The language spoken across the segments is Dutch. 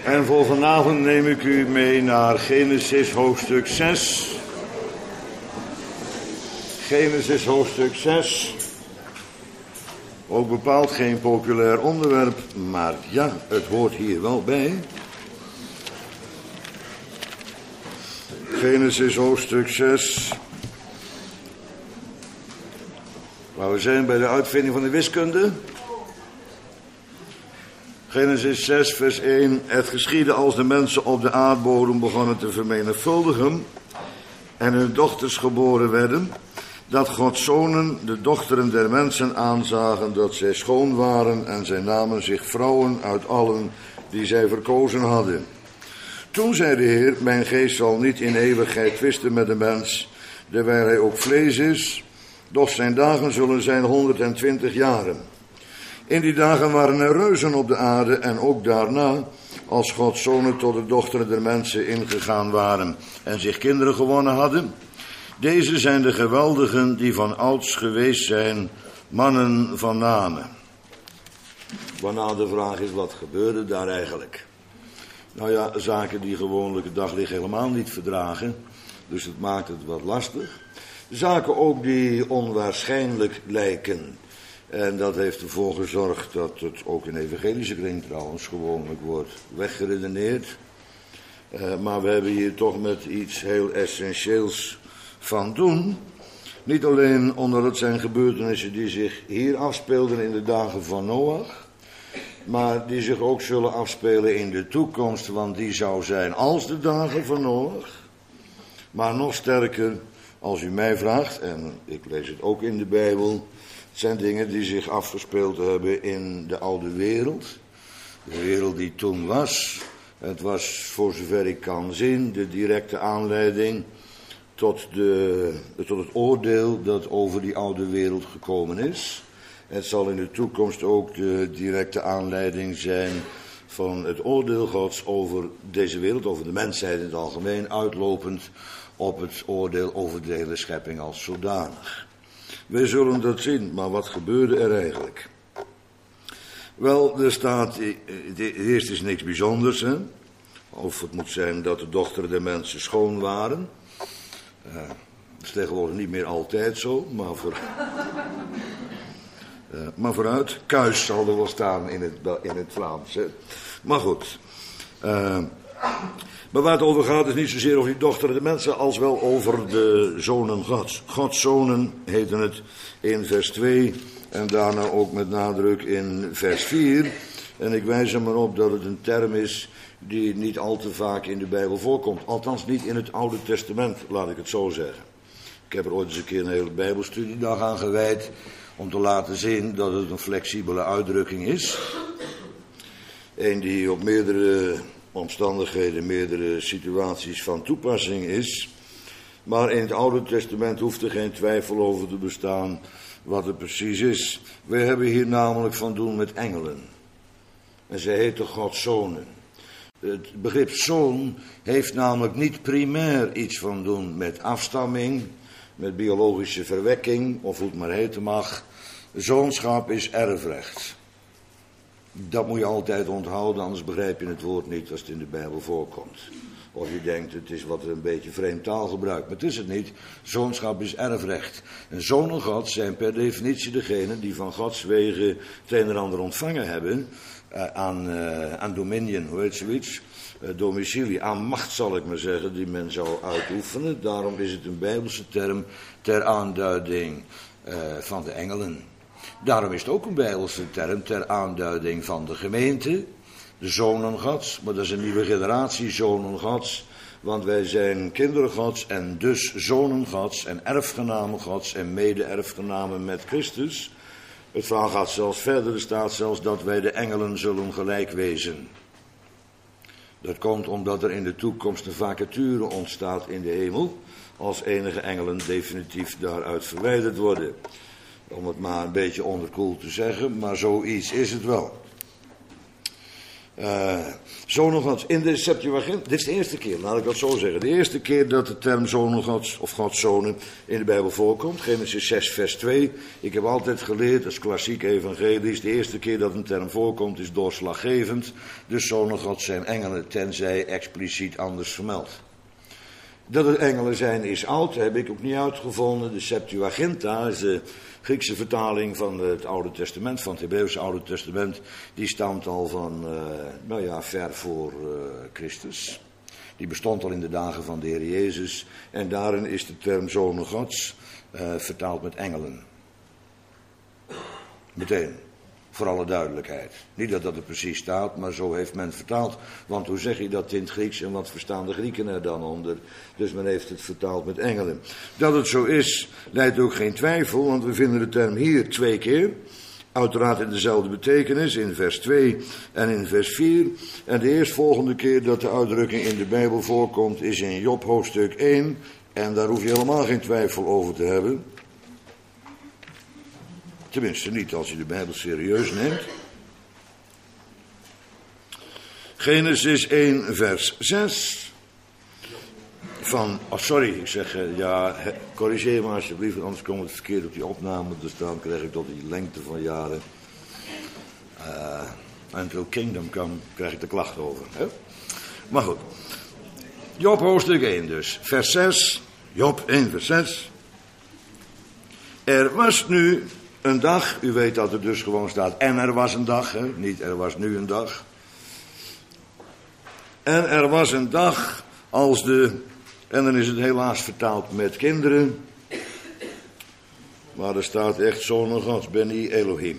En voor vanavond neem ik u mee naar Genesis hoofdstuk 6. Genesis hoofdstuk 6. Ook bepaald geen populair onderwerp, maar ja, het hoort hier wel bij. Genesis hoofdstuk 6. Waar we zijn bij de uitvinding van de wiskunde. Genesis 6 vers 1. Het geschiedde als de mensen op de aardbodem begonnen te vermenigvuldigen en hun dochters geboren werden, dat Gods zonen de dochteren der mensen aanzagen dat zij schoon waren en zij namen zich vrouwen uit allen die zij verkozen hadden. Toen zei de Heer, mijn geest zal niet in eeuwigheid twisten met de mens, dewijl hij ook vlees is, doch zijn dagen zullen zijn 120 jaren. In die dagen waren er reuzen op de aarde en ook daarna, als Gods zonen tot de dochteren der mensen ingegaan waren en zich kinderen gewonnen hadden. Deze zijn de geweldigen die van ouds geweest zijn, mannen van namen. Waarna de vraag is, wat gebeurde daar eigenlijk? Nou ja, zaken die gewoonlijk het daglicht helemaal niet verdragen, dus dat maakt het wat lastig. Zaken ook die onwaarschijnlijk lijken. En dat heeft ervoor gezorgd dat het ook in evangelische kring trouwens gewoonlijk wordt weggeredeneerd. Maar we hebben hier toch met iets heel essentieels van doen. Niet alleen omdat het zijn gebeurtenissen die zich hier afspeelden in de dagen van Noach, maar die zich ook zullen afspelen in de toekomst, want die zou zijn als de dagen van Noach. Maar nog sterker, als u mij vraagt, en ik lees het ook in de Bijbel, het zijn dingen die zich afgespeeld hebben in de oude wereld. De wereld die toen was. Het was, voor zover ik kan zien, de directe aanleiding tot het oordeel dat over die oude wereld gekomen is. Het zal in de toekomst ook de directe aanleiding zijn van het oordeel Gods over deze wereld, over de mensheid in het algemeen, uitlopend op het oordeel over de hele schepping als zodanig. Wij zullen dat zien, maar wat gebeurde er eigenlijk? Wel, er staat, eerst is niks bijzonders, hè? Of het moet zijn dat de dochteren der mensen schoon waren. Dat is tegenwoordig niet meer altijd zo, maar vooruit. Kuis zal er wel staan in het Vlaams, hè? Maar goed. Maar waar het over gaat is niet zozeer over die dochteren der mensen, als wel over de zonen Gods. Gods zonen heten het in vers 2 en daarna ook met nadruk in vers 4. En ik wijs er maar op dat het een term is die niet al te vaak in de Bijbel voorkomt. Althans niet in het Oude Testament, laat ik het zo zeggen. Ik heb er ooit eens een keer een hele Bijbelstudiedag aan gewijd om te laten zien dat het een flexibele uitdrukking is. Een die op meerdere omstandigheden, meerdere situaties van toepassing is. Maar in het Oude Testament hoeft er geen twijfel over te bestaan wat het precies is. We hebben hier namelijk van doen met engelen. En zij heten Gods zonen. Het begrip zoon heeft namelijk niet primair iets van doen met afstamming, met biologische verwekking, of hoe het maar heten mag. Zoonschap is erfrecht. Dat moet je altijd onthouden, anders begrijp je het woord niet als het in de Bijbel voorkomt. Of je denkt, het is wat een beetje vreemd taalgebruik, maar het is het niet. Zoonschap is erfrecht. En zonen Gods zijn per definitie degenen die van Gods wegen het een en ander ontvangen hebben aan dominion, hoe heet zoiets? Domicilie, aan macht zal ik maar zeggen, die men zou uitoefenen. Daarom is het een Bijbelse term ter aanduiding van de engelen. Daarom is het ook een Bijbelse term ter aanduiding van de gemeente, de zonen Gods, maar dat is een nieuwe generatie zonen Gods, want wij zijn kinderen Gods en dus zonen Gods en erfgenamen Gods en mede-erfgenamen met Christus. Het verhaal gaat zelfs verder, er staat zelfs dat wij de engelen zullen gelijk wezen. Dat komt omdat er in de toekomst een vacature ontstaat in de hemel, als enige engelen definitief daaruit verwijderd worden. Om het maar een beetje onderkoeld te zeggen, maar zoiets is het wel. Zonen Gods. In de Septuagint, dit is de eerste keer, laat ik dat zo zeggen. De eerste keer dat de term zonen Gods of Gods zonen in de Bijbel voorkomt. Genesis 6 vers 2. Ik heb altijd geleerd, dat is klassiek evangelisch. De eerste keer dat een term voorkomt is doorslaggevend. Dus zonen Gods zijn engelen, tenzij expliciet anders vermeld. Dat het engelen zijn is oud, heb ik ook niet uitgevonden. De Septuaginta is de Griekse vertaling van het Oude Testament, van het Hebreeuwse Oude Testament. Die stamt al van, ver voor Christus. Die bestond al in de dagen van de Heer Jezus. En daarin is de term zonen Gods vertaald met engelen. Meteen. Voor alle duidelijkheid. Niet dat dat er precies staat, maar zo heeft men vertaald. Want hoe zeg je dat in het Grieks en wat verstaan de Grieken er dan onder? Dus men heeft het vertaald met engelen. Dat het zo is, leidt ook geen twijfel, want we vinden de term hier 2 keer. Uiteraard in dezelfde betekenis, in vers 2 en in vers 4. En de eerstvolgende keer dat de uitdrukking in de Bijbel voorkomt is in Job hoofdstuk 1. En daar hoef je helemaal geen twijfel over te hebben. Tenminste niet als je de Bijbel serieus neemt. Genesis 1 vers 6. Corrigeer me alsjeblieft, anders komt het verkeerd op die opname te staan. Krijg ik tot die lengte van jaren. Until Kingdom Come krijg ik de klacht over. Hè? Maar goed. Job hoofdstuk 1 dus. Vers 6. Job 1 vers 6. Er was nu een dag, u weet dat er dus gewoon staat, en er was een dag, hè? Niet er was nu een dag. En er was een dag als en dan is het helaas vertaald met kinderen, maar er staat echt zonen Gods, Beni Elohim.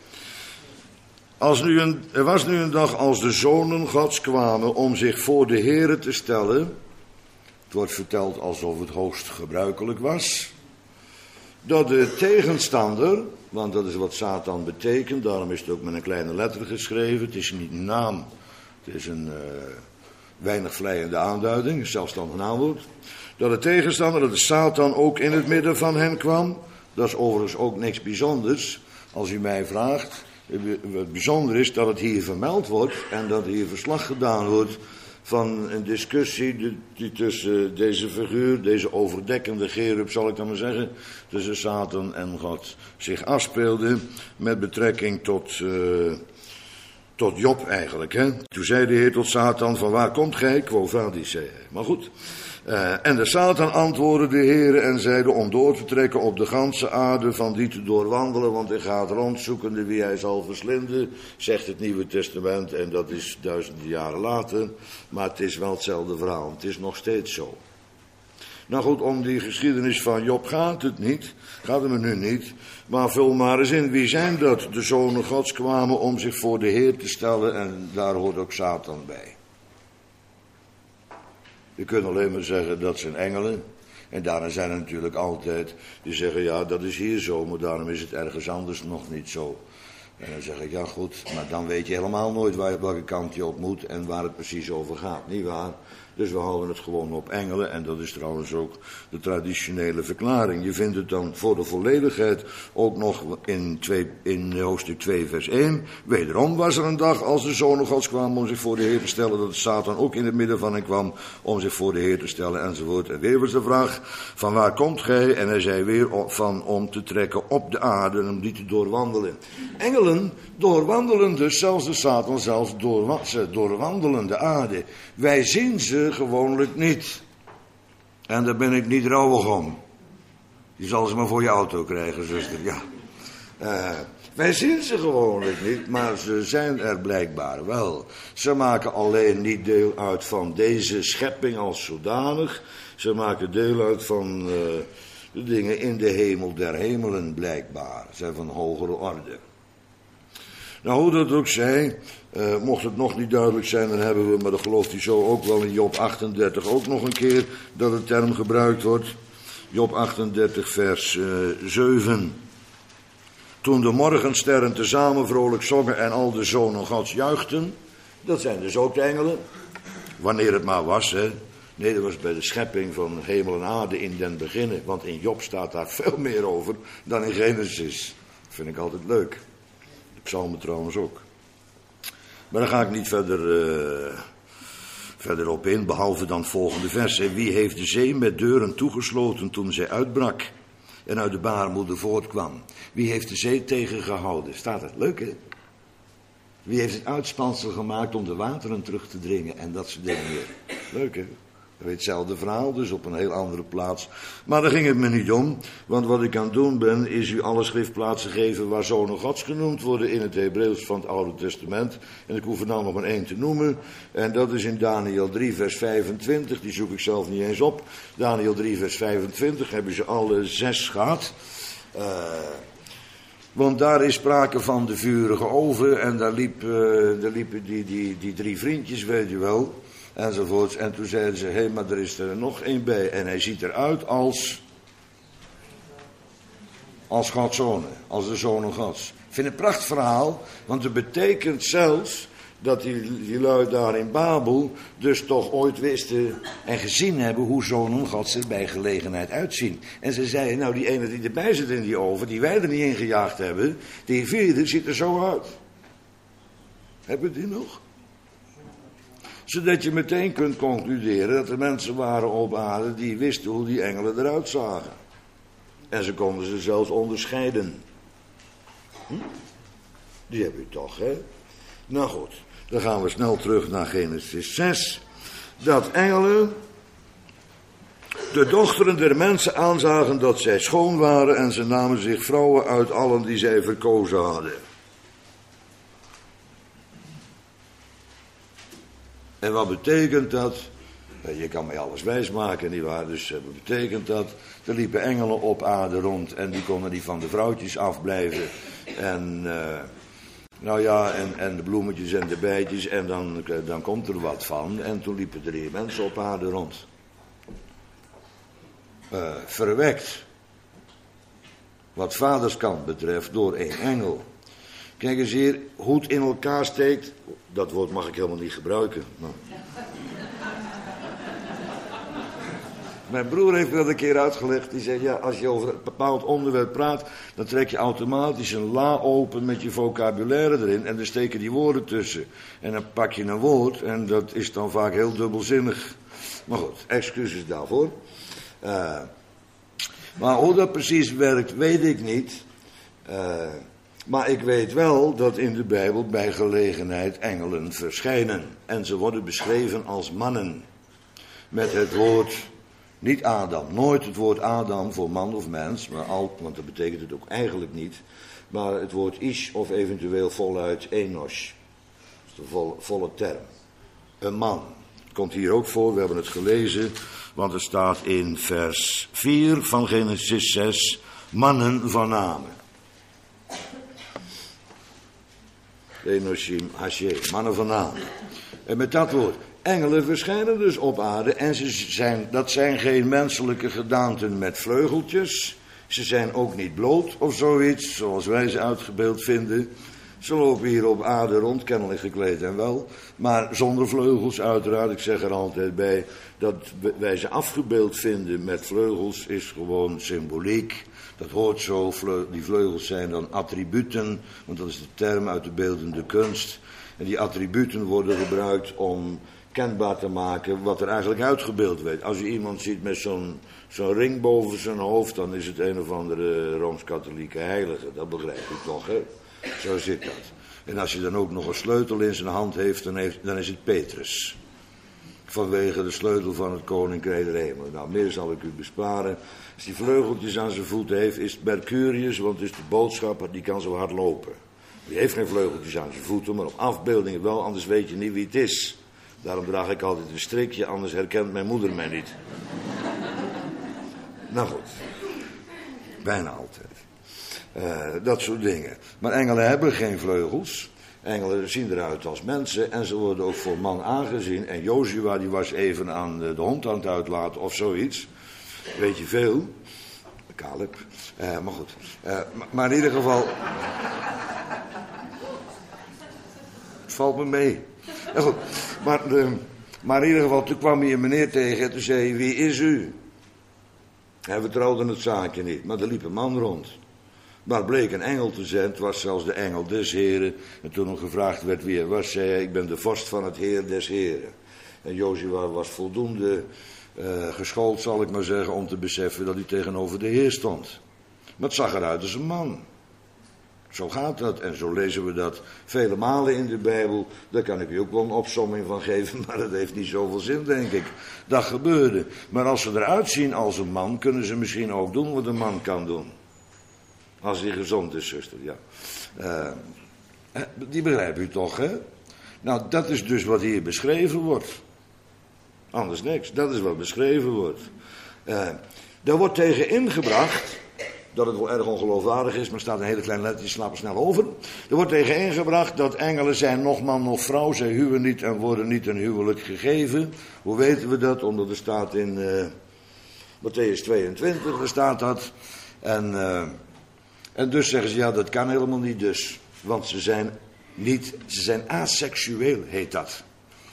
Er was nu een dag als de zonen Gods kwamen om zich voor de Heere te stellen. Het wordt verteld alsof het hoogst gebruikelijk was. Dat de tegenstander, want dat is wat Satan betekent, daarom is het ook met een kleine letter geschreven. Het is niet een naam, het is een weinig vleiende aanduiding, een zelfstandig naamwoord. Dat de tegenstander, dat de Satan ook in het midden van hen kwam. Dat is overigens ook niks bijzonders, als u mij vraagt. Het bijzonder is dat het hier vermeld wordt en dat hier verslag gedaan wordt van een discussie die tussen deze figuur, deze overdekkende cherub, zal ik dan maar zeggen, tussen Satan en God zich afspeelde met betrekking tot Job eigenlijk. Hè? Toen zei de Heer tot Satan, van waar komt gij? Quo vadis, zei hij. Maar goed. En de Satan antwoordde de Heer en zeide om door te trekken op de ganse aarde van die te doorwandelen, want hij gaat rondzoekende wie hij zal verslinden, zegt het Nieuwe Testament, en dat is duizenden jaren later, maar het is wel hetzelfde verhaal, het is nog steeds zo. Nou goed, om die geschiedenis van Job gaat het me nu niet, maar vul maar eens in, wie zijn dat? De zonen Gods kwamen om zich voor de Heer te stellen en daar hoort ook Satan bij. Je kunt alleen maar zeggen dat zijn engelen. En daarna zijn er natuurlijk altijd die zeggen ja dat is hier zo, maar daarom is het ergens anders nog niet zo. En dan zeg ik ja goed, maar dan weet je helemaal nooit welke kant je op moet en waar het precies over gaat, niet waar? Dus we houden het gewoon op engelen en dat is trouwens ook de traditionele verklaring. Je vindt het dan voor de volledigheid ook nog in hoofdstuk 2 vers 1. Wederom was er een dag als de zonen Gods kwamen om zich voor de Heer te stellen, dat de Satan ook in het midden van hen kwam om zich voor de Heer te stellen enzovoort. En weer was de vraag, van waar komt gij? En hij zei weer van om te trekken op de aarde en om die te doorwandelen. Engelen doorwandelen dus, zelfs de Satan, zelfs doorwandelen de aarde. Wij zien ze gewoonlijk niet. En daar ben ik niet rouwig om. Je zal ze maar voor je auto krijgen, zuster. Ja. Wij zien ze gewoonlijk niet, maar ze zijn er blijkbaar wel. Ze maken alleen niet deel uit van deze schepping als zodanig. Ze maken deel uit van de dingen in de hemel der hemelen blijkbaar. Ze zijn van hogere orde. Nou, hoe dat ook zij, mocht het nog niet duidelijk zijn, dan hebben we, maar dat gelooft u zo ook wel in Job 38 ook nog een keer dat de term gebruikt wordt. Job 38 vers 7. Toen de morgensterren tezamen vrolijk zongen en al de zonen Gods juichten, dat zijn dus ook de engelen, wanneer het maar was, hè. Nee, dat was bij de schepping van hemel en aarde in den beginnen, want in Job staat daar veel meer over dan in Genesis. Dat vind ik altijd leuk. De psalmen trouwens ook. Maar daar ga ik niet verder op in, behalve dan het volgende vers. Wie heeft de zee met deuren toegesloten toen zij uitbrak en uit de baarmoeder voortkwam? Wie heeft de zee tegengehouden? Staat het leuk, hè? Wie heeft het uitspansel gemaakt om de wateren terug te dringen en dat soort dingen meer? Leuk, hè? Hetzelfde verhaal, dus op een heel andere plaats. Maar daar ging het me niet om, want wat ik aan het doen ben, is u alle schriftplaatsen geven waar zonen Gods genoemd worden in het Hebreeuws van het Oude Testament. En ik hoef er nou nog maar één te noemen, en dat is in Daniel 3 vers 25, die zoek ik zelf niet eens op. Daniel 3 vers 25 hebben ze alle 6 gehad. Want daar is sprake van de vurige oven en daar liepen die 3 vriendjes, weet je wel. Enzovoorts. En toen zeiden ze, hé, maar er is er nog één bij. En hij ziet eruit als Gods zonen, als de zonen Gods. Ik vind het een prachtverhaal, want het betekent zelfs dat die lui daar in Babel dus toch ooit wisten en gezien hebben hoe zonen Gods er bij gelegenheid uitzien. En ze zeiden, nou die ene die erbij zit in die oven, die wij er niet in gejaagd hebben, die vierde ziet er zo uit. Hebben we die nog? Zodat je meteen kunt concluderen dat er mensen waren op aarde die wisten hoe die engelen eruit zagen. En ze konden ze zelfs onderscheiden. Die heb je toch, hè? Nou goed, dan gaan we snel terug naar Genesis 6. Dat engelen de dochteren der mensen aanzagen dat zij schoon waren en ze namen zich vrouwen uit allen die zij verkozen hadden. En wat betekent dat? Je kan mij alles wijsmaken, nietwaar? Dus wat betekent dat? Er liepen engelen op aarde rond en die konden niet van de vrouwtjes afblijven. En en de bloemetjes en de bijtjes en dan komt er wat van. En toen liepen er hier mensen op aarde rond. Verwekt. Wat vaderskant betreft door 1 engel. Kijk eens hier, hoe het in elkaar steekt. Dat woord mag ik helemaal niet gebruiken. Nou. Mijn broer heeft me dat een keer uitgelegd. Die zei, ja, als je over een bepaald onderwerp praat, dan trek je automatisch een la open met je vocabulaire erin. En dan steken die woorden tussen. En dan pak je een woord en dat is dan vaak heel dubbelzinnig. Maar goed, excuses daarvoor. Maar hoe dat precies werkt, weet ik niet. Maar ik weet wel dat in de Bijbel bij gelegenheid engelen verschijnen. En ze worden beschreven als mannen. Met het woord, niet Adam, nooit het woord Adam voor man of mens, maar want dat betekent het ook eigenlijk niet. Maar het woord Ish of eventueel voluit Enos. Dat is de volle term. Een man. Komt hier ook voor, we hebben het gelezen, want het staat in vers 4 van Genesis 6, mannen van namen. Enoshim, Hashem, mannen van naam. En met dat woord, engelen verschijnen dus op aarde en dat zijn geen menselijke gedaanten met vleugeltjes. Ze zijn ook niet bloot of zoiets, zoals wij ze uitgebeeld vinden. Ze lopen hier op aarde rond, kennelijk gekleed en wel, maar zonder vleugels uiteraard. Ik zeg er altijd bij, dat wij ze afgebeeld vinden met vleugels is gewoon symboliek. Dat hoort zo, die vleugels zijn dan attributen, want dat is de term uit de beeldende kunst. En die attributen worden gebruikt om kenbaar te maken wat er eigenlijk uitgebeeld werd. Als je iemand ziet met zo'n ring boven zijn hoofd, dan is het een of andere Rooms-Katholieke heilige. Dat begrijp je toch, hè? Zo zit dat. En als je dan ook nog een sleutel in zijn hand heeft, dan is het Petrus. Vanwege de sleutel van het koninkrijk der hemel. Nou, meer zal ik u besparen. Als hij vleugeltjes aan zijn voeten heeft, is het Mercurius, want het is de boodschapper, die kan zo hard lopen. Die heeft geen vleugeltjes aan zijn voeten, maar op afbeeldingen wel, anders weet je niet wie het is. Daarom draag ik altijd een strikje, anders herkent mijn moeder mij niet. Nou goed, bijna altijd. Dat soort dingen. Maar engelen hebben geen vleugels. Engelen zien eruit als mensen en ze worden ook voor man aangezien. En Jozua die was even aan de hond aan het uitlaten of zoiets. Weet je veel. Caleb. Maar goed. Maar in ieder geval. Het valt me mee. Ja, goed. Maar in ieder geval, toen kwam hij een meneer tegen en toen zei hij, wie is u? Hij vertrouwde het zaakje niet, maar er liep een man rond. Maar bleek een engel te zijn, het was zelfs de engel des Heren. En toen hem gevraagd werd wie hij was, zei hij, ik ben de vorst van het Heer des Heren. En Jozua was voldoende geschoold, zal ik maar zeggen, om te beseffen dat hij tegenover de Heer stond. Maar het zag eruit als een man. Zo gaat dat en zo lezen we dat vele malen in de Bijbel. Daar kan ik u ook wel een opsomming van geven, maar dat heeft niet zoveel zin, denk ik. Dat gebeurde. Maar als ze eruit zien als een man, kunnen ze misschien ook doen wat een man kan doen. Als hij gezond is, zuster, ja. Die begrijpt u toch, hè? Nou, dat is dus wat hier beschreven wordt. Anders niks, dat is wat beschreven wordt. Daar wordt tegen ingebracht, dat het wel erg ongeloofwaardig is, maar er staat een hele kleine letter, die slapen snel over. Er wordt tegen ingebracht dat engelen zijn nog man nog vrouw, zij huwen niet en worden niet een huwelijk gegeven. Hoe weten we dat? Omdat er staat in Mattheüs 22, daar staat dat. En dus zeggen ze, ja, dat kan helemaal niet dus. Want ze zijn aseksueel, heet dat.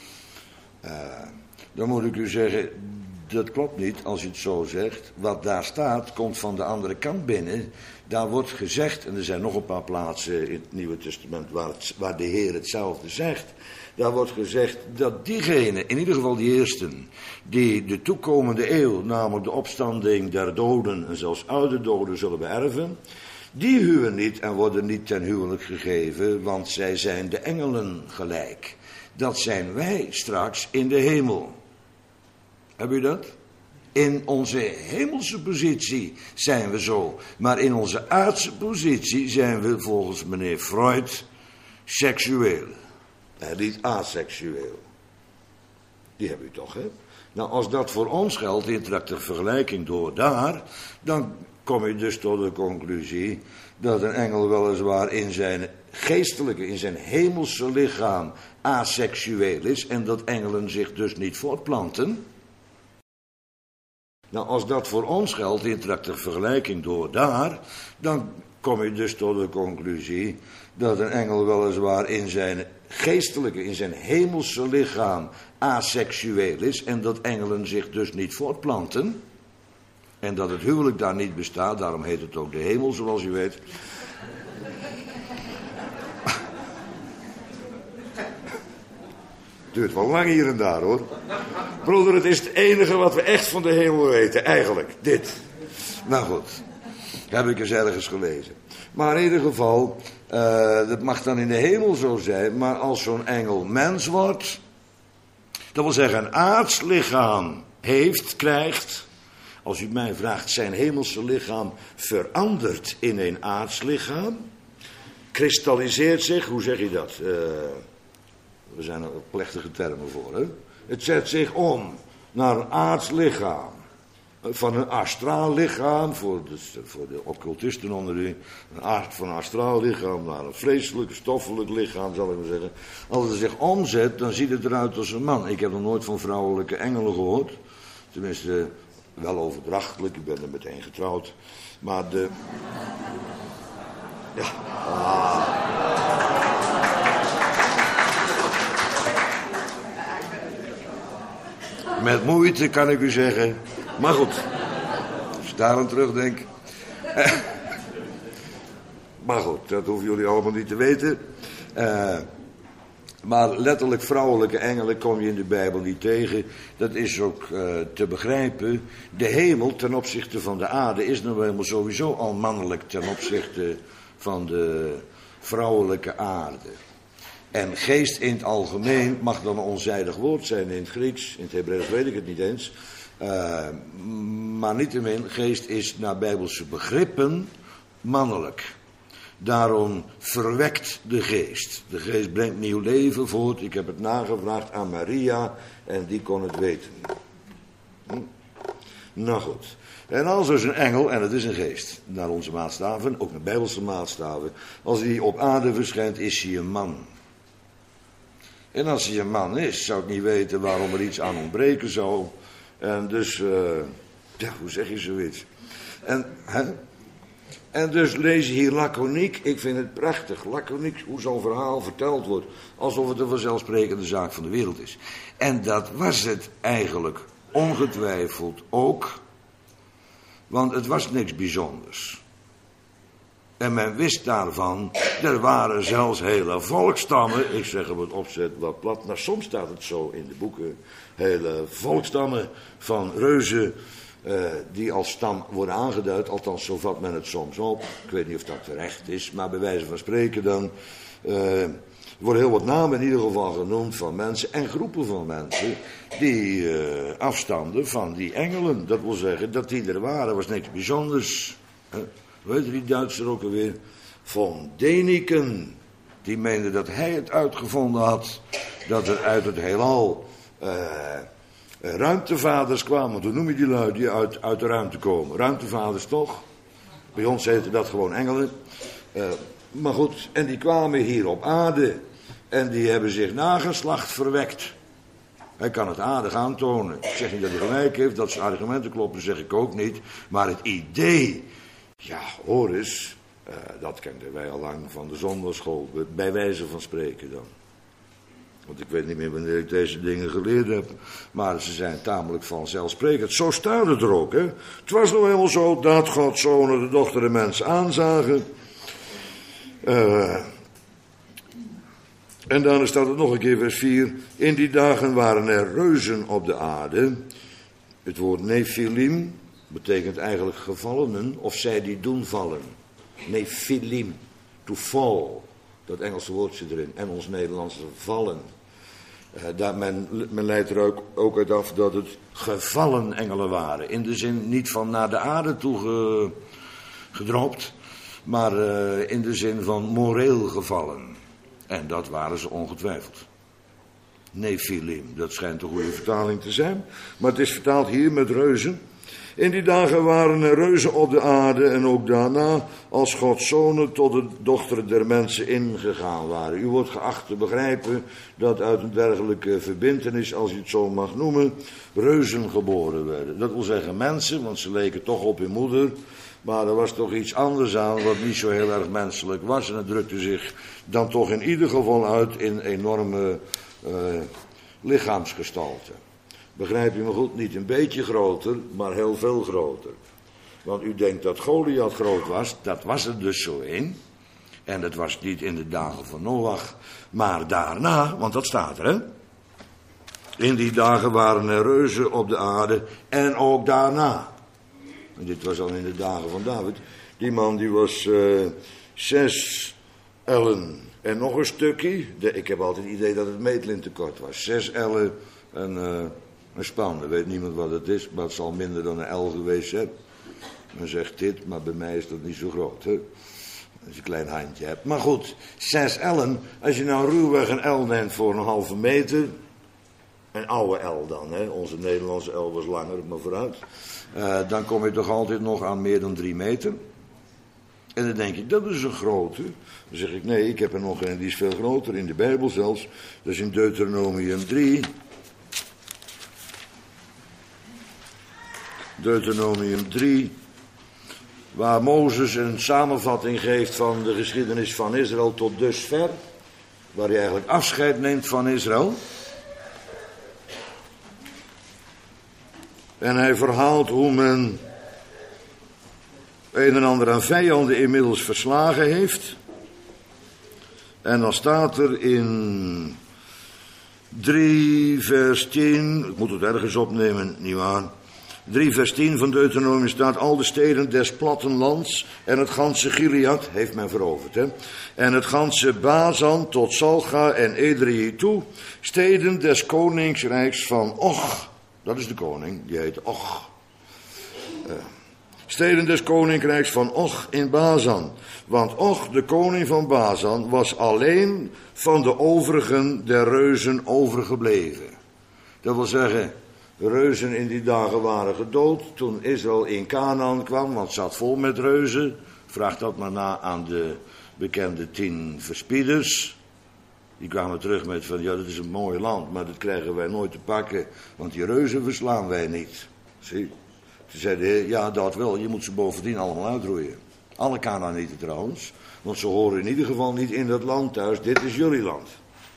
Dan moet ik u zeggen, dat klopt niet als je het zo zegt. Wat daar staat, komt van de andere kant binnen. Daar wordt gezegd, en er zijn nog een paar plaatsen in het Nieuwe Testament waar de Heer hetzelfde zegt. Daar wordt gezegd dat diegenen, in ieder geval die eersten, die de toekomende eeuw, namelijk de opstanding der doden en zelfs oude doden zullen beërven, die huwen niet en worden niet ten huwelijk gegeven, want zij zijn de engelen gelijk. Dat zijn wij straks in de hemel. Heb u dat? In onze hemelse positie zijn we zo. Maar in onze aardse positie zijn we volgens meneer Freud seksueel. En niet aseksueel. Die heb u toch, hè? Nou, als dat voor ons geldt, je trekt de vergelijking door daar, dan kom je dus tot de conclusie dat een engel weliswaar in zijn geestelijke, in zijn hemelse lichaam aseksueel is en dat engelen zich dus niet voortplanten. Nou, als dat voor ons geldt, je trekt de vergelijking door daar, dan kom je dus tot de conclusie dat een engel weliswaar in zijn geestelijke, in zijn hemelse lichaam aseksueel is en dat engelen zich dus niet voortplanten. En dat het huwelijk daar niet bestaat, daarom heet het ook de hemel, zoals u weet. Het duurt wel lang hier en daar, hoor. Broeder, het is het enige wat we echt van de hemel weten, eigenlijk. Dit. Nou goed, heb ik eens ergens gelezen. Maar in ieder geval, dat mag dan in de hemel zo zijn, maar als zo'n engel mens wordt, dat wil zeggen een aards lichaam krijgt, als u mij vraagt, zijn hemelse lichaam verandert in een aards lichaam, kristalliseert zich, hoe zeg je dat? Er zijn er plechtige termen voor, hè? Het zet zich om naar een aards lichaam. Van een astraal lichaam, voor de occultisten onder u, van een astraal lichaam naar een vleeselijk, stoffelijk lichaam, zal ik maar zeggen. Als het zich omzet, dan ziet het eruit als een man. Ik heb nog nooit van vrouwelijke engelen gehoord. Tenminste, wel overdrachtelijk, ik ben er meteen getrouwd. Maar ja. Met moeite kan ik u zeggen. Maar goed, als je daar aan terugdenkt. Maar goed, dat hoeven jullie allemaal niet te weten. Maar letterlijk vrouwelijke engelen kom je in de Bijbel niet tegen. Dat is ook te begrijpen. De hemel ten opzichte van de aarde is nou helemaal sowieso al mannelijk ten opzichte van de vrouwelijke aarde. En geest in het algemeen mag dan een onzijdig woord zijn in het Grieks. In het Hebreeuws weet ik het niet eens. Maar niettemin, geest is naar Bijbelse begrippen mannelijk. Daarom verwekt de geest. De geest brengt nieuw leven voort. Ik heb het nagevraagd aan Maria en die kon het weten. Nou goed. En als dus een engel, en het is een geest, naar onze maatstaven, ook naar Bijbelse maatstaven, als die op aarde verschijnt, is hij een man. En als hij een man is, zou ik niet weten waarom er iets aan ontbreken zou. En dus, hoe zeg je zoiets? En dus lees je hier laconiek, ik vind het prachtig, laconiek, hoe zo'n verhaal verteld wordt. Alsof het een vanzelfsprekende zaak van de wereld is. En dat was het eigenlijk ongetwijfeld ook, want het was niks bijzonders. En men wist daarvan, er waren zelfs hele volkstammen, ik zeg op het opzet wat plat, maar soms staat het zo in de boeken, hele volkstammen van reuzen die als stam worden aangeduid, althans zo vat men het soms op. Ik weet niet of dat terecht is, maar bij wijze van spreken dan worden heel wat namen in ieder geval genoemd van mensen en groepen van mensen die afstamden van die engelen. Dat wil zeggen dat die er waren, was niks bijzonders. Weet je die Duitser ook alweer? Von Däniken. Die meende dat hij het uitgevonden had. Dat er uit het heelal ruimtevaders kwamen. Hoe noem je die lui die uit de ruimte komen? Ruimtevaders toch? Bij ons heette dat gewoon engelen. Maar goed, en die kwamen hier op aarde. En die hebben zich nageslacht verwekt. Hij kan het aardig aantonen. Ik zeg niet dat hij gelijk heeft, dat zijn argumenten kloppen, zeg ik ook niet. Maar het idee, ja hoor eens, dat kenden wij al lang van de zondagschool, bij wijze van spreken dan. Want ik weet niet meer wanneer ik deze dingen geleerd heb. Maar ze zijn tamelijk vanzelfsprekend. Zo staat het er ook, hè. Het was nou helemaal zo dat Gods zonen de dochter de mens aanzagen. En dan staat het nog een keer vers 4. In die dagen waren er reuzen op de aarde. Het woord Nephilim betekent eigenlijk gevallenen. Of zij die doen vallen. Nephilim, to fall. Dat Engelse woordje erin. En ons Nederlandse vallen. Men leidt er ook uit af dat het gevallen engelen waren. In de zin niet van naar de aarde toe gedropt. Maar in de zin van moreel gevallen. En dat waren ze ongetwijfeld. Nephilim, dat schijnt een goede vertaling te zijn. Maar het is vertaald hier met reuzen. In die dagen waren er reuzen op de aarde en ook daarna als Gods zonen tot de dochteren der mensen ingegaan waren. U wordt geacht te begrijpen dat uit een dergelijke verbintenis, als je het zo mag noemen, reuzen geboren werden. Dat wil zeggen mensen, want ze leken toch op hun moeder. Maar er was toch iets anders aan wat niet zo heel erg menselijk was. En het drukte zich dan toch in ieder geval uit in enorme lichaamsgestalte. Begrijp je me goed? Niet een beetje groter, maar heel veel groter. Want u denkt dat Goliath groot was. Dat was er dus zo in. En dat was niet in de dagen van Noach. Maar daarna, want dat staat er, hè. In die dagen waren er reuzen op de aarde. En ook daarna. En dit was al in de dagen van David. Die man die was 6 ellen en nog een stukje. Ik heb altijd het idee dat het meetlint tekort was. 6 ellen en een span. Dan weet niemand wat het is, maar het zal minder dan een L geweest zijn. Men zegt dit, maar bij mij is dat niet zo groot. Hè? Als je een klein handje hebt. Maar goed, 6 ellen. Als je nou ruwweg een L neemt voor een halve meter. Een oude L dan, hè? Onze Nederlandse L was langer, maar vooruit. Dan kom je toch altijd nog aan meer dan 3 meter. En dan denk ik, dat is een grote. Dan zeg ik, nee, ik heb er nog een, die is veel groter, in de Bijbel zelfs. Dat is in Deuteronomium 3. Deuteronomium 3. Waar Mozes een samenvatting geeft van de geschiedenis van Israël tot dusver. Waar hij eigenlijk afscheid neemt van Israël. En hij verhaalt hoe men een en ander aan vijanden inmiddels verslagen heeft. En dan staat er in 3 vers 10, ik moet het ergens opnemen, nietwaar. 3 vers 10 van Deuteronomium staat, al de steden des plattenlands en het ganse Gilead, heeft men veroverd, hè. En het ganse Bazan tot Salga en Edrei toe, steden des koningsrijks van Och. Dat is de koning, die heet Och. Steden des koninkrijks van Och in Bazan. Want Och, de koning van Bazan, was alleen van de overigen der reuzen overgebleven. Dat wil zeggen, de reuzen in die dagen waren gedood toen Israël in Canaan kwam, want het zat vol met reuzen. Vraag dat maar na aan de bekende 10 verspieders. Die kwamen terug met van, ja, dat is een mooi land, maar dat krijgen wij nooit te pakken, want die reuzen verslaan wij niet. Zie? Ze zeiden, ja, dat wel, je moet ze bovendien allemaal uitroeien. Alle Kanaanieten trouwens, want ze horen in ieder geval niet in dat land thuis, dit is jullie land.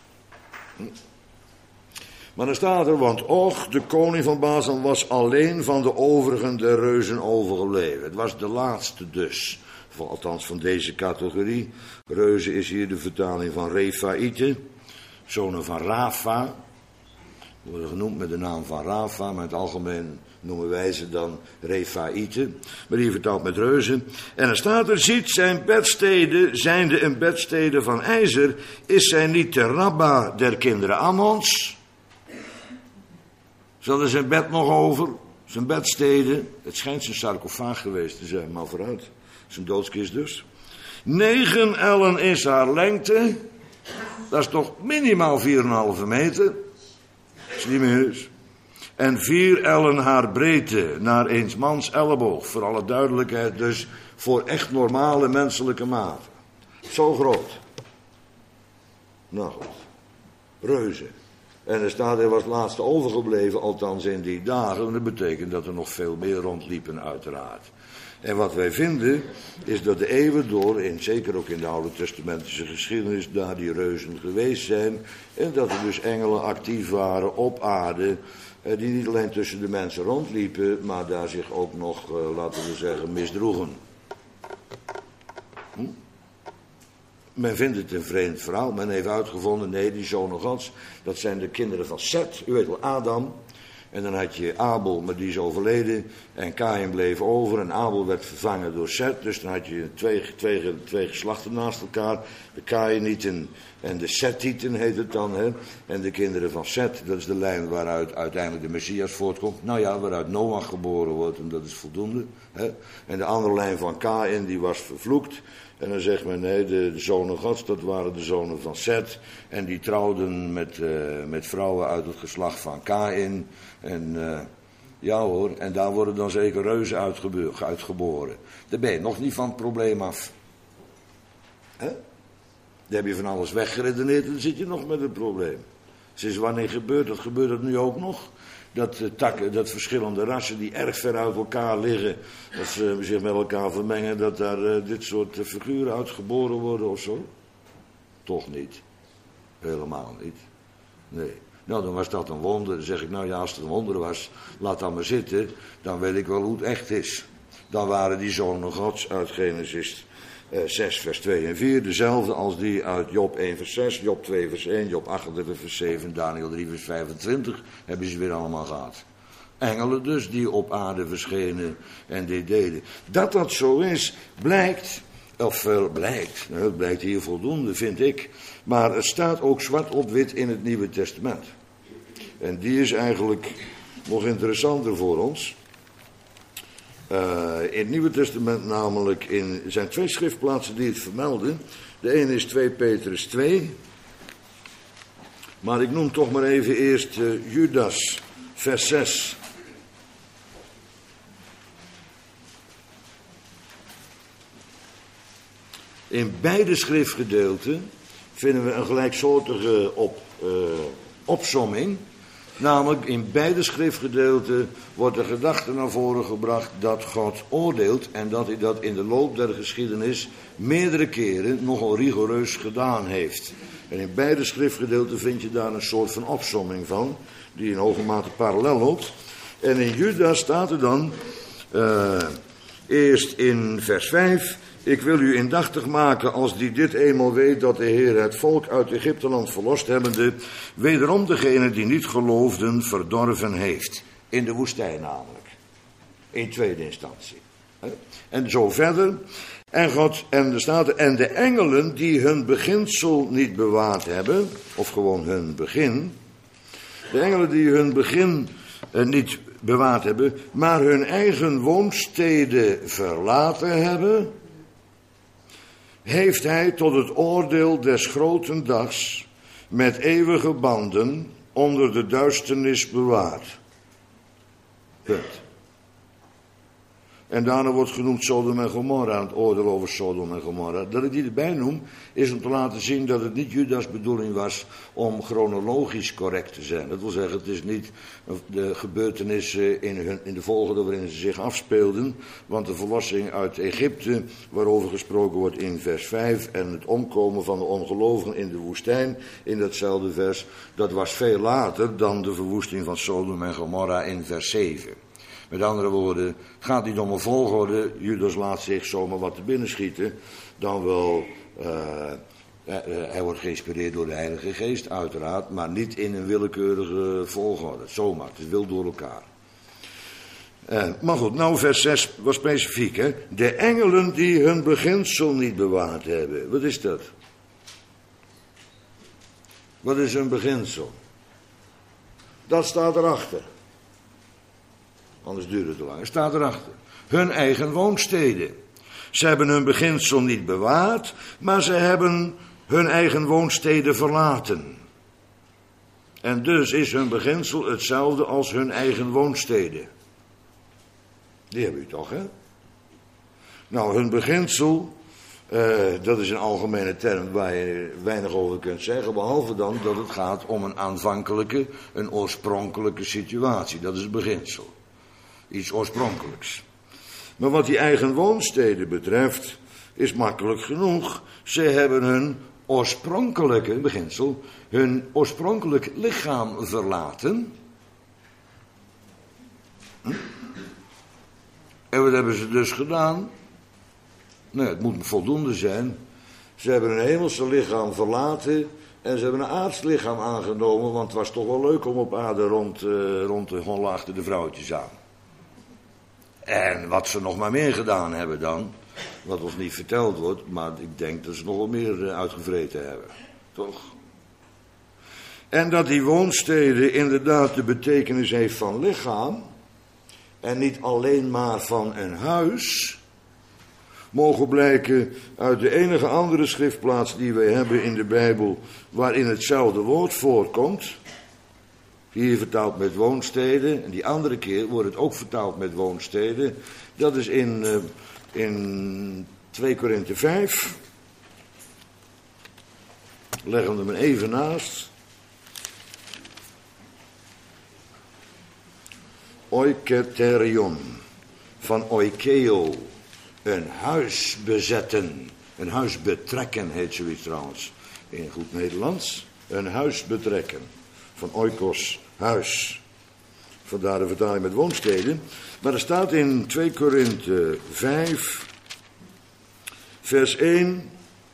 Maar dan staat er, want Och, de koning van Bazan, was alleen van de overigen der reuzen overgebleven. Het was de laatste dus. Of althans van deze categorie. Reuzen is hier de vertaling van Refaïten, zonen van Rafa. Worden genoemd met de naam van Rafa, maar in het algemeen noemen wij ze dan Refaïten. Maar die vertaalt met reuzen. En dan staat er, ziet zijn bedstede, zijnde een bedstede van ijzer, is zij niet de Rabba der kinderen Ammons? Ze hadden zijn bed nog over, zijn bedstede. Het schijnt zijn sarcofaag geweest te zijn, maar vooruit. Zijn doodskist dus. 9 ellen is haar lengte. Dat is toch minimaal 4,5 meter. Dat is niet meer eens. En 4 ellen haar breedte naar eens mans elleboog. Voor alle duidelijkheid dus voor echt normale menselijke maten. Zo groot. Nou goed. Reuzen. En er staat, hij was laatste overgebleven, althans in die dagen. En dat betekent dat er nog veel meer rondliepen uiteraard. En wat wij vinden, is dat de eeuwen door, en zeker ook in de Oude Testamentische geschiedenis, daar die reuzen geweest zijn. En dat er dus engelen actief waren op aarde, die niet alleen tussen de mensen rondliepen, maar daar zich ook nog, laten we zeggen, misdroegen. Men vindt het een vreemd verhaal. Men heeft uitgevonden, nee, die zonen Gods, dat zijn de kinderen van Set. U weet wel, Adam. En dan had je Abel, maar die is overleden. En Kaïn bleef over en Abel werd vervangen door Set. Dus dan had je twee geslachten naast elkaar. De Kaïnieten en de Setieten heet het dan. Hè? En de kinderen van Set, dat is de lijn waaruit uiteindelijk de Messias voortkomt. Nou ja, waaruit Noach geboren wordt en dat is voldoende. Hè? En de andere lijn van Kaïn, die was vervloekt. En dan zegt men, nee, de zonen Gods, dat waren de zonen van Set. En die trouwden met vrouwen uit het geslacht van Kaïn. En ja hoor, en daar worden dan zeker reuzen uitgeboren. Daar ben je nog niet van het probleem af. Hè? Daar heb je van alles weggeredeneerd en dan zit je nog met het probleem. Sinds wanneer gebeurt dat? Gebeurt dat nu ook nog? Dat verschillende rassen die erg ver uit elkaar liggen, dat ze zich met elkaar vermengen, dat daar dit soort figuren uitgeboren worden of zo? Toch niet. Helemaal niet. Nee. Nou, dan was dat een wonder. Dan zeg ik, nou ja, als het een wonder was, laat dat maar zitten. Dan weet ik wel hoe het echt is. Dan waren die zonen Gods uit Genesis 6 vers 2 en 4. Dezelfde als die uit Job 1 vers 6, Job 2 vers 1, Job 38 vers 7, Daniel 3 vers 25. Hebben ze weer allemaal gehad. Engelen dus, die op aarde verschenen en dit deden. Dat dat zo is, blijkt. Nou, het blijkt hier voldoende, vind ik. Maar het staat ook zwart op wit in het Nieuwe Testament. En die is eigenlijk nog interessanter voor ons. In het Nieuwe Testament namelijk, er zijn 2 schriftplaatsen die het vermelden. De ene is 2 Petrus 2. Maar ik noem toch maar even eerst Judas, vers 6. In beide schriftgedeelten vinden we een gelijksoortige opsomming. Namelijk in beide schriftgedeelten wordt de gedachte naar voren gebracht dat God oordeelt en dat hij dat in de loop der geschiedenis meerdere keren nogal rigoureus gedaan heeft. En in beide schriftgedeelten vind je daar een soort van opsomming van, die in hoge mate parallel loopt. En in Judas staat er dan eerst in vers 5... Ik wil u indachtig maken als die dit eenmaal weet dat de Heer het volk uit Egypteland verlost hebbende, wederom degene die niet geloofden verdorven heeft. In de woestijn namelijk. In tweede instantie. En zo verder. En er staat er, en de engelen die hun beginsel niet bewaard hebben, of gewoon hun begin. De engelen die hun begin niet bewaard hebben, maar hun eigen woonsteden verlaten hebben, heeft hij tot het oordeel des groten dags met eeuwige banden onder de duisternis bewaard. Punt. En daarna wordt genoemd Sodom en Gomorra, het oordeel over Sodom en Gomorra. Dat ik die erbij noem, is om te laten zien dat het niet Judas' bedoeling was om chronologisch correct te zijn. Dat wil zeggen, het is niet de gebeurtenissen in de volgorde waarin ze zich afspeelden. Want de verlossing uit Egypte, waarover gesproken wordt in vers 5... en het omkomen van de ongelovigen in de woestijn, in datzelfde vers, dat was veel later dan de verwoesting van Sodom en Gomorra in vers 7. Met andere woorden, het gaat niet om een volgorde. Judas laat zich zomaar wat te binnen schieten. Dan wel, hij wordt geïnspireerd door de Heilige Geest uiteraard, maar niet in een willekeurige volgorde. Zomaar, het is wild door elkaar. Maar goed, nou vers 6 was specifiek, hè. De engelen die hun beginsel niet bewaard hebben. Wat is dat? Wat is hun beginsel? Dat staat erachter. Anders duurt het te lang. Het staat erachter. Hun eigen woonsteden. Ze hebben hun beginsel niet bewaard, maar ze hebben hun eigen woonsteden verlaten. En dus is hun beginsel hetzelfde als hun eigen woonsteden. Die hebben u toch, hè? Nou, hun beginsel, dat is een algemene term waar je weinig over kunt zeggen, behalve dan dat het gaat om een aanvankelijke, een oorspronkelijke situatie. Dat is het beginsel. Iets oorspronkelijks. Maar wat die eigen woonsteden betreft, is makkelijk genoeg. Ze hebben hun oorspronkelijke beginsel, hun oorspronkelijk lichaam verlaten. En wat hebben ze dus gedaan? Nou, het moet voldoende zijn. Ze hebben een hemelse lichaam verlaten en ze hebben een aards lichaam aangenomen, want het was toch wel leuk om op aarde rond te hollen achter de vrouwtjes aan. En wat ze nog maar meer gedaan hebben dan, wat ons niet verteld wordt, maar ik denk dat ze nog wel meer uitgevreten hebben. Toch? En dat die woonstede inderdaad de betekenis heeft van lichaam, en niet alleen maar van een huis, mogen blijken uit de enige andere schriftplaats die wij hebben in de Bijbel, waarin hetzelfde woord voorkomt. Hier vertaald met woonsteden, en die andere keer wordt het ook vertaald met woonsteden. Dat is in 2 Korinthe 5. Leggen we hem even naast. Oiketerion, van oikeo, een huis bezetten. Een huis betrekken heet zoiets trouwens, in goed Nederlands. Een huis betrekken, van oikos, huis. Vandaar de vertaling met woonsteden. Maar er staat in 2 Korinthe 5, vers 1...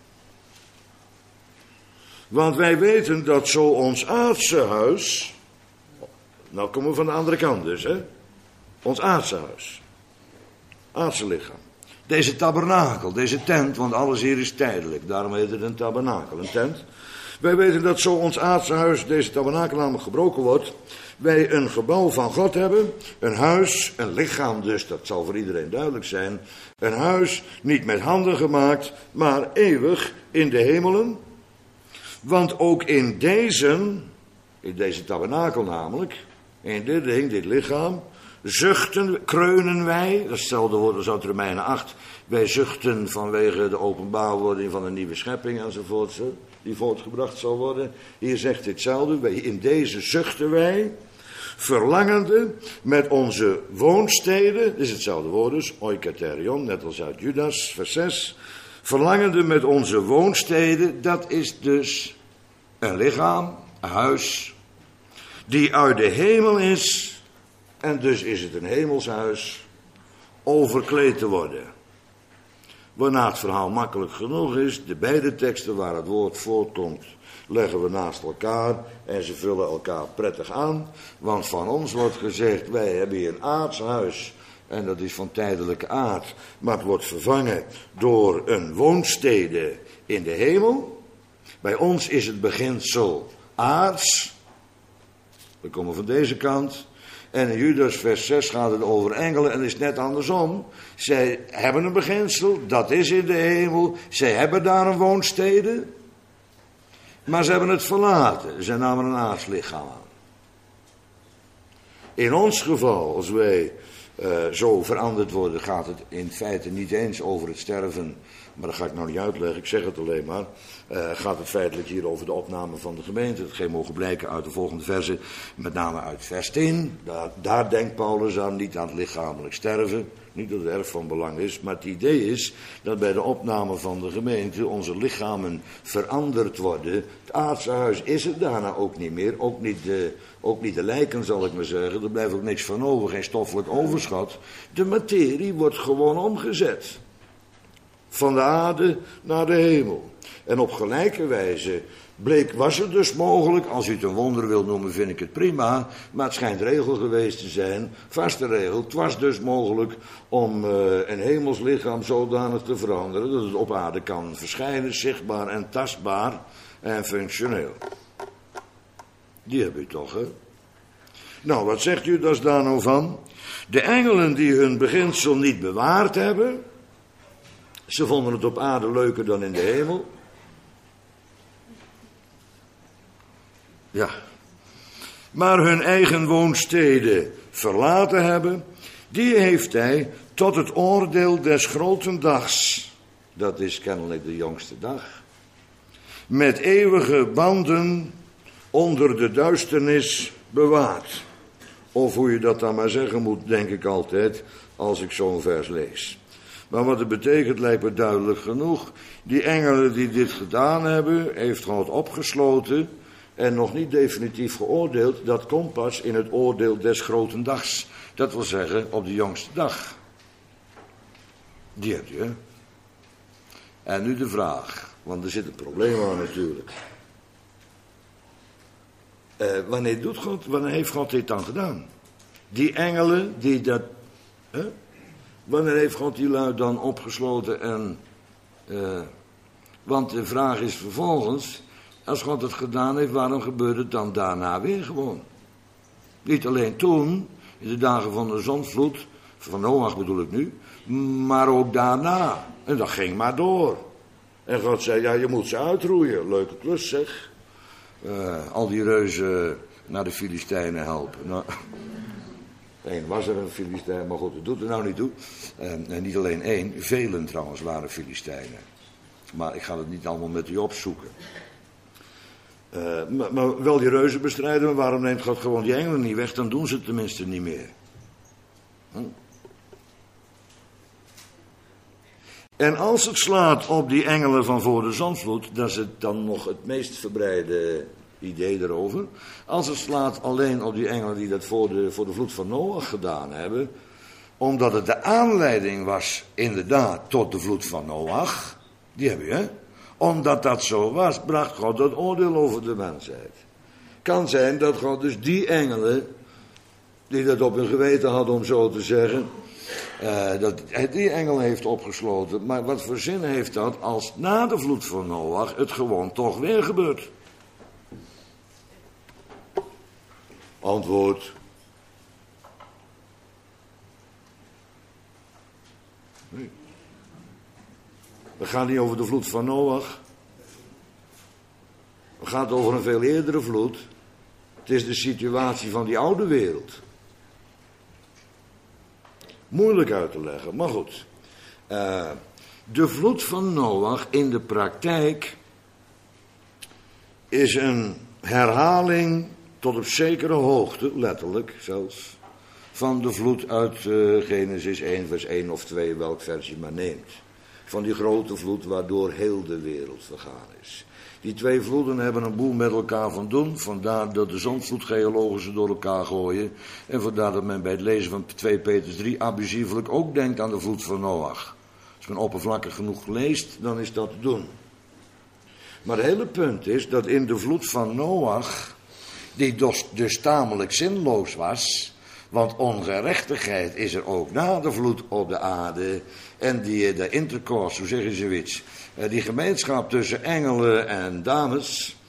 Want wij weten dat zo ons aardse huis... Nou komen we van de andere kant dus, hè. Ons aardse huis. Aardse lichaam. Deze tabernakel, deze tent, want alles hier is tijdelijk. Daarom heet het een tabernakel, een tent. Wij weten dat zo ons aardse huis, deze tabernakel namelijk gebroken wordt. Wij een gebouw van God hebben. Een huis, een lichaam dus, dat zal voor iedereen duidelijk zijn. Een huis, niet met handen gemaakt, maar eeuwig in de hemelen. Want ook in deze tabernakel namelijk, in dit ding, dit lichaam, zuchten, kreunen wij, dat is hetzelfde woord als uit Romeinen 8, wij zuchten vanwege de openbaarwording van een nieuwe schepping enzovoort, die voortgebracht zal worden. Hier zegt hetzelfde, in deze zuchten wij, verlangende met onze woonsteden, dit is hetzelfde woord dus, oiketerion, net als uit Judas, vers 6, verlangende met onze woonsteden, dat is dus een lichaam, een huis, die uit de hemel is, en dus is het een hemelshuis, overkleed te worden. Waarna het verhaal makkelijk genoeg is, de beide teksten waar het woord voortkomt, leggen we naast elkaar en ze vullen elkaar prettig aan. Want van ons wordt gezegd, wij hebben hier een aards huis en dat is van tijdelijke aard, maar het wordt vervangen door een woonstede in de hemel. Bij ons is het beginsel aards. We komen van deze kant. En in Judas vers 6 gaat het over engelen en het is net andersom. Zij hebben een beginsel, dat is in de hemel. Zij hebben daar een woonstede. Maar ze hebben het verlaten. Zij namen een aards lichaam aan. In ons geval, als wij zo veranderd worden, gaat het in feite niet eens over het sterven. Maar dat ga ik nou niet uitleggen, ik zeg het alleen maar. Gaat het feitelijk hier over de opname van de gemeente. Hetgeen mogen blijken uit de volgende versen, met name uit vers 10. Daar denkt Paulus aan, niet aan het lichamelijk sterven. Niet dat het erg van belang is, maar het idee is dat bij de opname van de gemeente onze lichamen veranderd worden. Het aardse huis is er daarna ook niet meer, ook niet de lijken zal ik maar zeggen. Er blijft ook niks van over, geen stoffelijk overschot. De materie wordt gewoon omgezet. Van de aarde naar de hemel. En op gelijke wijze was het dus mogelijk, als u het een wonder wilt noemen, vind ik het prima, maar het schijnt regel geweest te zijn, vaste regel, het was dus mogelijk om een hemels lichaam zodanig te veranderen, dat het op aarde kan verschijnen, zichtbaar en tastbaar en functioneel. Die heb u toch, hè? Nou, wat zegt u dus daar nou van? De engelen die hun beginsel niet bewaard hebben, ze vonden het op aarde leuker dan in de hemel. Ja. Maar hun eigen woonsteden verlaten hebben, die heeft hij tot het oordeel des groten dags, dat is kennelijk de jongste dag, met eeuwige banden onder de duisternis bewaard. Of hoe je dat dan maar zeggen moet, denk ik altijd, als ik zo'n vers lees. Maar wat het betekent lijkt me duidelijk genoeg. Die engelen die dit gedaan hebben, heeft God opgesloten en nog niet definitief geoordeeld. Dat komt pas in het oordeel des groten dags. Dat wil zeggen op de jongste dag. Die hebt u, hè? En nu de vraag, want er zit een probleem aan natuurlijk. Wanneer heeft God dit dan gedaan? Die engelen die dat... Wanneer heeft God die lui dan opgesloten en... want de vraag is vervolgens, als God het gedaan heeft, waarom gebeurt het dan daarna weer gewoon? Niet alleen toen, in de dagen van de zondvloed, van Noach bedoel ik nu, maar ook daarna. En dat ging maar door. En God zei, ja, je moet ze uitroeien. Leuke klus zeg. Al die reuzen naar de Filistijnen helpen. Nou, één was er een Filistijn, maar goed, dat doet er nou niet toe. En niet alleen één, velen trouwens waren Filistijnen. Maar ik ga het niet allemaal met u opzoeken. Maar wel die reuzen bestrijden, maar waarom neemt God gewoon die engelen niet weg? Dan doen ze het tenminste niet meer. En als het slaat op die engelen van voor de zondvloed, dat is het dan nog het meest verbreide idee erover. Als het slaat alleen op die engelen die dat voor de vloed van Noach gedaan hebben, omdat het de aanleiding was inderdaad tot de vloed van Noach, die heb je, hè? Omdat dat zo was, bracht God dat oordeel over de mensheid. Kan zijn dat God dus die engelen, die dat op hun geweten hadden om zo te zeggen, dat hij die engel heeft opgesloten. Maar wat voor zin heeft dat als na de vloed van Noach het gewoon toch weer gebeurt? Antwoord. Nee. Het gaat niet over de vloed van Noach. Het gaat over een veel eerdere vloed. Het is de situatie van die oude wereld. Moeilijk uit te leggen, maar goed. De vloed van Noach in de praktijk is een herhaling tot op zekere hoogte, letterlijk zelfs, van de vloed uit Genesis 1 vers 1 of 2, welk vers je maar neemt. Van die grote vloed waardoor heel de wereld vergaan is. Die twee vloeden hebben een boel met elkaar van doen. Vandaar dat de zondvloedgeologen ze door elkaar gooien. En vandaar dat men bij het lezen van 2 Petrus 3 abusievelijk ook denkt aan de vloed van Noach. Als men oppervlakkig genoeg leest, dan is dat te doen. Maar het hele punt is dat in de vloed van Noach, die dus tamelijk zinloos was, want ongerechtigheid is er ook na de vloed op de aarde. En de intercourse, hoe zeggen ze iets? Die gemeenschap tussen engelen en dames.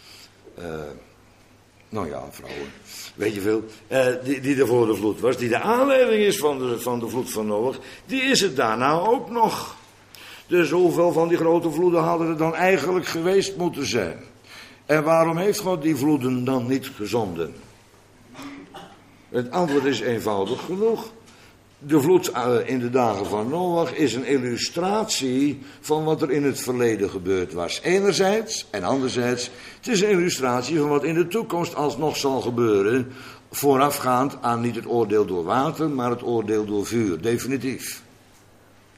Nou ja, vrouwen. Weet je veel. Die er voor de vloed was. Die de aanleiding is van de vloed van Noach. Die is het daarna ook nog. Dus hoeveel van die grote vloeden hadden er dan eigenlijk geweest moeten zijn? En waarom heeft God die vloeden dan niet gezonden? Het antwoord is eenvoudig genoeg. De vloed in de dagen van Noach is een illustratie van wat er in het verleden gebeurd was. Enerzijds en anderzijds, het is een illustratie van wat in de toekomst alsnog zal gebeuren. Voorafgaand aan niet het oordeel door water, maar het oordeel door vuur, definitief.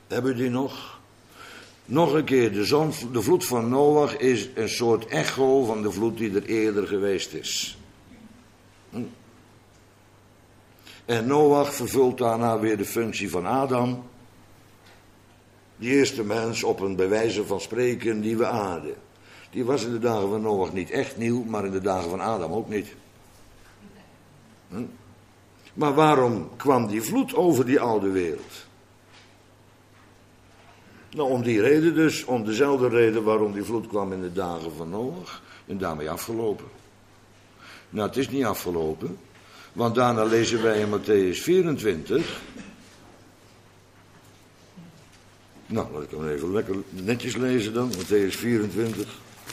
Hebben die nog? Nog een keer, de vloed van Noach is een soort echo van de vloed die er eerder geweest is. En Noach vervult daarna weer de functie van Adam. Die eerste mens op een bij wijze van spreken nieuwe aarde. Die was in de dagen van Noach niet echt nieuw, maar in de dagen van Adam ook niet. Maar waarom kwam die vloed over die oude wereld? Nou, om die reden dus, om dezelfde reden waarom die vloed kwam in de dagen van Noach. En daarmee afgelopen. Nou, het is niet afgelopen. Want daarna lezen wij in Mattheüs 24. Nou, laat ik hem even lekker netjes lezen dan. Mattheüs 24.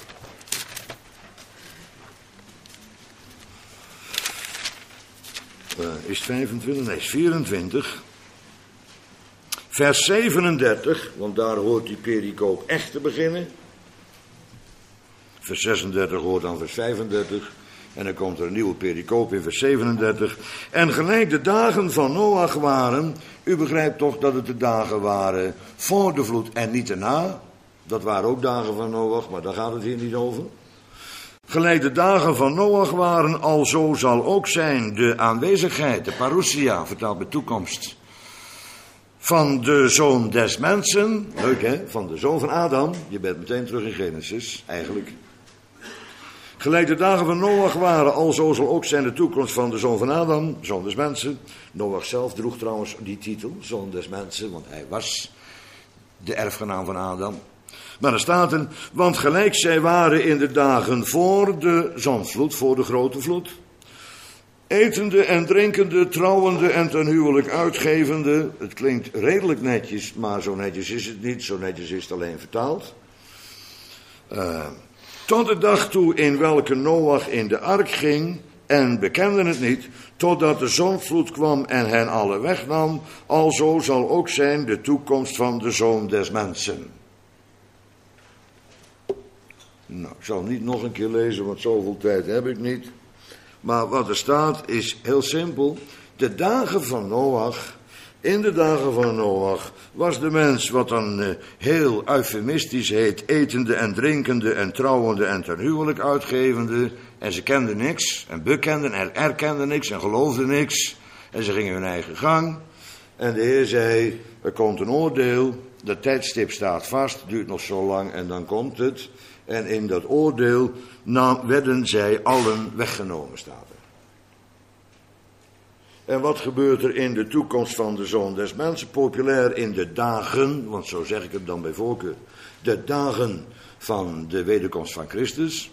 Is het 25? Nee, het is 24. Vers 37, want daar hoort die pericoop echt te beginnen. Vers 36 hoort dan vers 35. En dan komt er een nieuwe pericoop in vers 37. En gelijk de dagen van Noach waren, u begrijpt toch dat het de dagen waren voor de vloed en niet erna. Dat waren ook dagen van Noach, maar daar gaat het hier niet over. Gelijk de dagen van Noach waren, alzo zal ook zijn de aanwezigheid, de parousia, vertaald bij toekomst, van de zoon des mensen. Leuk hè, van de zoon van Adam. Je bent meteen terug in Genesis, eigenlijk. Gelijk de dagen van Noach waren, alzo zal ook zijn de toekomst van de zoon van Adam, zoon des mensen. Noach zelf droeg trouwens die titel, zoon des mensen, want hij was de erfgenaam van Adam. Maar er staat er, want gelijk zij waren in de dagen voor de zondvloed, voor de grote vloed, etende en drinkende, trouwende en ten huwelijk uitgevende. Het klinkt redelijk netjes, maar zo netjes is het niet, zo netjes is het alleen vertaald. Tot de dag toe in welke Noach in de ark ging en bekenden het niet, totdat de zondvloed kwam en hen alle wegnam, alzo zal ook zijn de toekomst van de zoon des mensen. Nou, ik zal niet nog een keer lezen, want zoveel tijd heb ik niet. Maar wat er staat is heel simpel. De dagen van Noach, in de dagen van Noach, was de mens wat dan heel eufemistisch heet, etende en drinkende en trouwende en ten huwelijk uitgevende. En ze kenden niks en bekenden en erkenden niks en geloofden niks. En ze gingen hun eigen gang. En de Heer zei, er komt een oordeel, dat tijdstip staat vast, duurt nog zo lang en dan komt het. En in dat oordeel werden zij allen weggenomen, staat er. En wat gebeurt er in de toekomst van de zoon des mensen? Populair in de dagen, want zo zeg ik het dan bij voorkeur, de dagen van de wederkomst van Christus.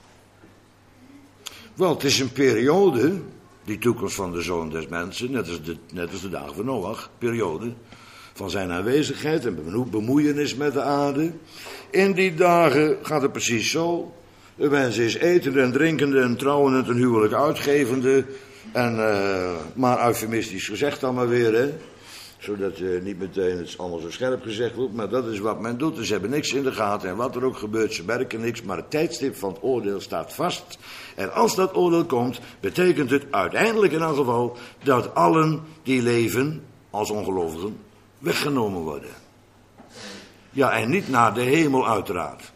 Wel, het is een periode, die toekomst van de zoon des mensen, net als de dagen van Noach, periode van zijn aanwezigheid en bemoeienis met de aarde. In die dagen gaat het precies zo. De mens is etende en drinkende en trouwende en ten huwelijk uitgevende. En, maar eufemistisch gezegd dan maar weer, hè. Zodat niet meteen het allemaal zo scherp gezegd wordt. Maar dat is wat men doet. Dus ze hebben niks in de gaten. En wat er ook gebeurt, ze merken niks. Maar het tijdstip van het oordeel staat vast. En als dat oordeel komt, betekent het uiteindelijk in elk geval dat allen die leven als ongelovigen weggenomen worden. Ja, en niet naar de hemel uiteraard.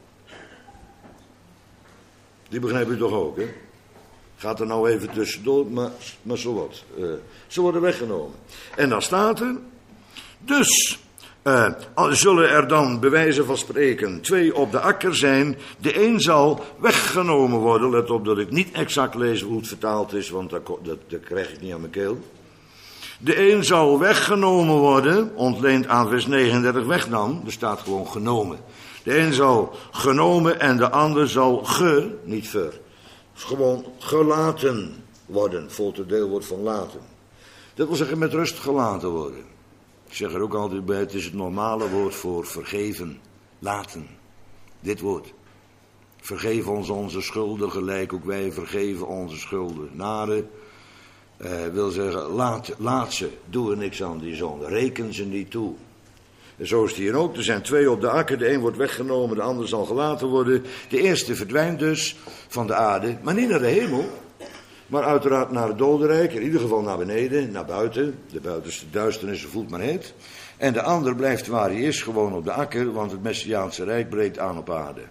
Die begrijp je toch ook, hè? Gaat er nou even tussendoor, maar zo wat. Ze worden weggenomen. En dan staat er, dus zullen er dan bij wijze van spreken 2 op de akker zijn. De een zal weggenomen worden. Let op dat ik niet exact lees hoe het vertaald is, want dat krijg ik niet aan mijn keel. De een zal weggenomen worden, ontleend aan vers 39 wegnam. Er staat gewoon genomen. De een zal genomen en de ander zal niet ver. Gewoon gelaten worden, voor het deelwoord van laten. Dat wil zeggen met rust gelaten worden. Ik zeg er ook altijd bij, het is het normale woord voor vergeven, laten. Dit woord. Vergeef ons onze schulden, gelijk ook wij vergeven onze schuldenaren. Wil zeggen, laat ze, doe er niks aan die zonde, reken ze niet toe. En zo is het hier ook, er zijn 2 op de akker, de een wordt weggenomen, de ander zal gelaten worden. De eerste verdwijnt dus van de aarde, maar niet naar de hemel. Maar uiteraard naar het dodenrijk, in ieder geval naar beneden, naar buiten. De buitenste duisternis voelt men heet. En de ander blijft waar hij is, gewoon op de akker, want het Messiaanse rijk breekt aan op aarde.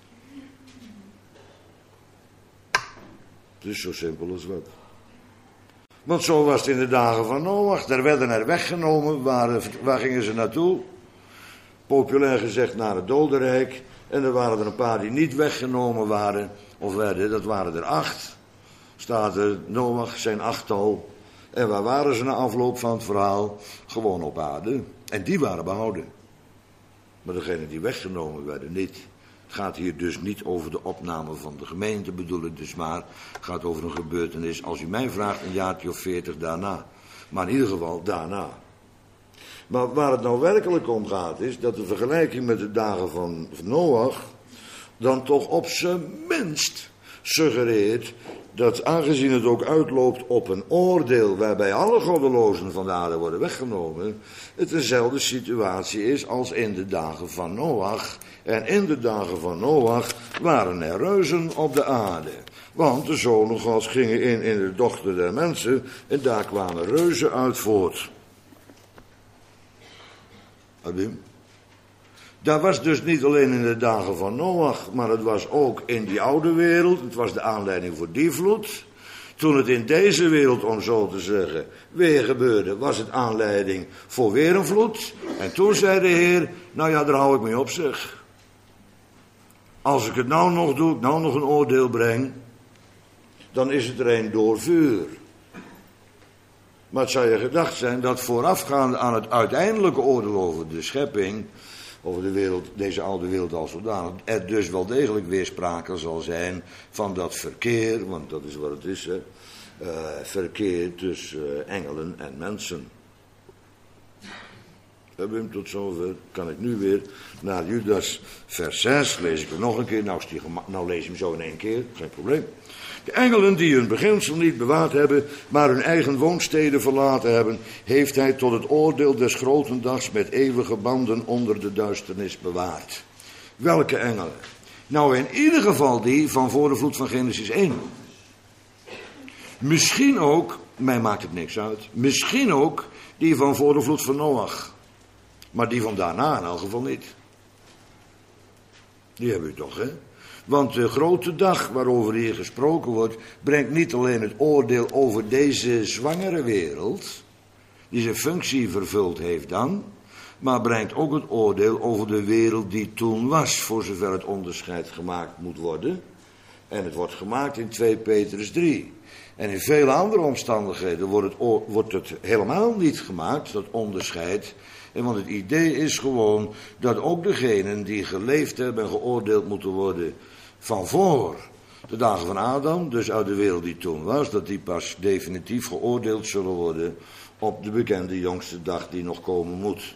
Het is zo simpel als wat. Want zo was het in de dagen van Noach. Daar werden er weggenomen. Waar gingen ze naartoe? Populair gezegd naar het dodenrijk. En er waren er een paar die niet weggenomen waren. Of werden, dat waren er 8. Staat er, Noach zijn 8-tal. En waar waren ze na afloop van het verhaal? Gewoon op aarde. En die waren behouden. Maar degenen die weggenomen werden niet. Het gaat hier dus niet over de opname van de gemeente, bedoel ik dus maar. Het gaat over een gebeurtenis, als u mij vraagt, een jaartje of 40 daarna. Maar in ieder geval daarna. Maar waar het nou werkelijk om gaat, is dat de vergelijking met de dagen van Noach dan toch op zijn minst suggereert dat, aangezien het ook uitloopt op een oordeel waarbij alle goddelozen van de aarde worden weggenomen, het dezelfde situatie is als in de dagen van Noach. En in de dagen van Noach waren er reuzen op de aarde. Want de zonen Gods gingen in de dochter der mensen en daar kwamen reuzen uit voort. Abim. Dat was dus niet alleen in de dagen van Noach, maar het was ook in die oude wereld. Het was de aanleiding voor die vloed. Toen het in deze wereld, om zo te zeggen, weer gebeurde, was het aanleiding voor weer een vloed. En toen zei de Heer, nou ja, daar hou ik mee op zeg. Als ik het nou nog doe, ik nou nog een oordeel breng, dan is het er een door vuur. Maar het zou je gedacht zijn dat voorafgaande aan het uiteindelijke oordeel over de schepping, over de wereld, deze oude wereld als zodanig, er dus wel degelijk weer sprake zal zijn van dat verkeer, want dat is wat het is, hè, verkeer tussen engelen en mensen. Tot zover kan ik nu weer naar Judas vers 6, lees ik er nog een keer, nou lees ik hem zo in 1 keer, geen probleem. De engelen die hun beginsel niet bewaard hebben, maar hun eigen woonsteden verlaten hebben, heeft hij tot het oordeel des groten dags met eeuwige banden onder de duisternis bewaard. Welke engelen? Nou, in ieder geval die van voor de vloed van Genesis 1. Misschien ook, mij maakt het niks uit, misschien ook die van voor de vloed van Noach. Maar die van daarna in elk geval niet. Die hebben we toch, hè? Want de grote dag waarover hier gesproken wordt, brengt niet alleen het oordeel over deze zwangere wereld, die zijn functie vervuld heeft dan, maar brengt ook het oordeel over de wereld die toen was, voor zover het onderscheid gemaakt moet worden. En het wordt gemaakt in 2 Petrus 3. En in vele andere omstandigheden wordt het helemaal niet gemaakt, dat onderscheid. En want het idee is gewoon dat ook degenen die geleefd hebben en geoordeeld moeten worden van voor de dagen van Adam, dus uit de wereld die toen was, dat die pas definitief geoordeeld zullen worden op de bekende jongste dag die nog komen moet.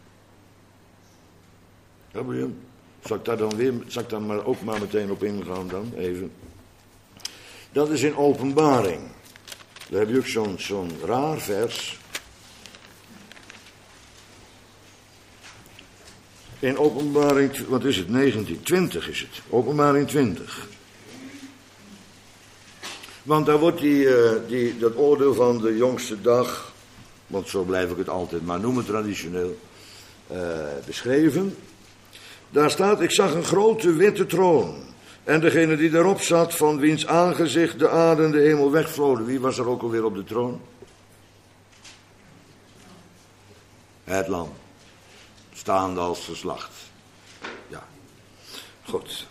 Ja, William, zal ik daar maar ook maar meteen op ingaan dan, even. Dat is in Openbaring. Daar heb je ook zo'n raar vers. In Openbaring, wat is het, 20 is het. Openbaring 20. Want daar wordt dat oordeel van de jongste dag, want zo blijf ik het altijd maar noemen traditioneel, beschreven. Daar staat, ik zag een grote witte troon. En degene die daarop zat, van wiens aangezicht de aarde en de hemel wegvloden. Wie was er ook alweer op de troon? Het lam. Staande als geslacht. Ja. Goed.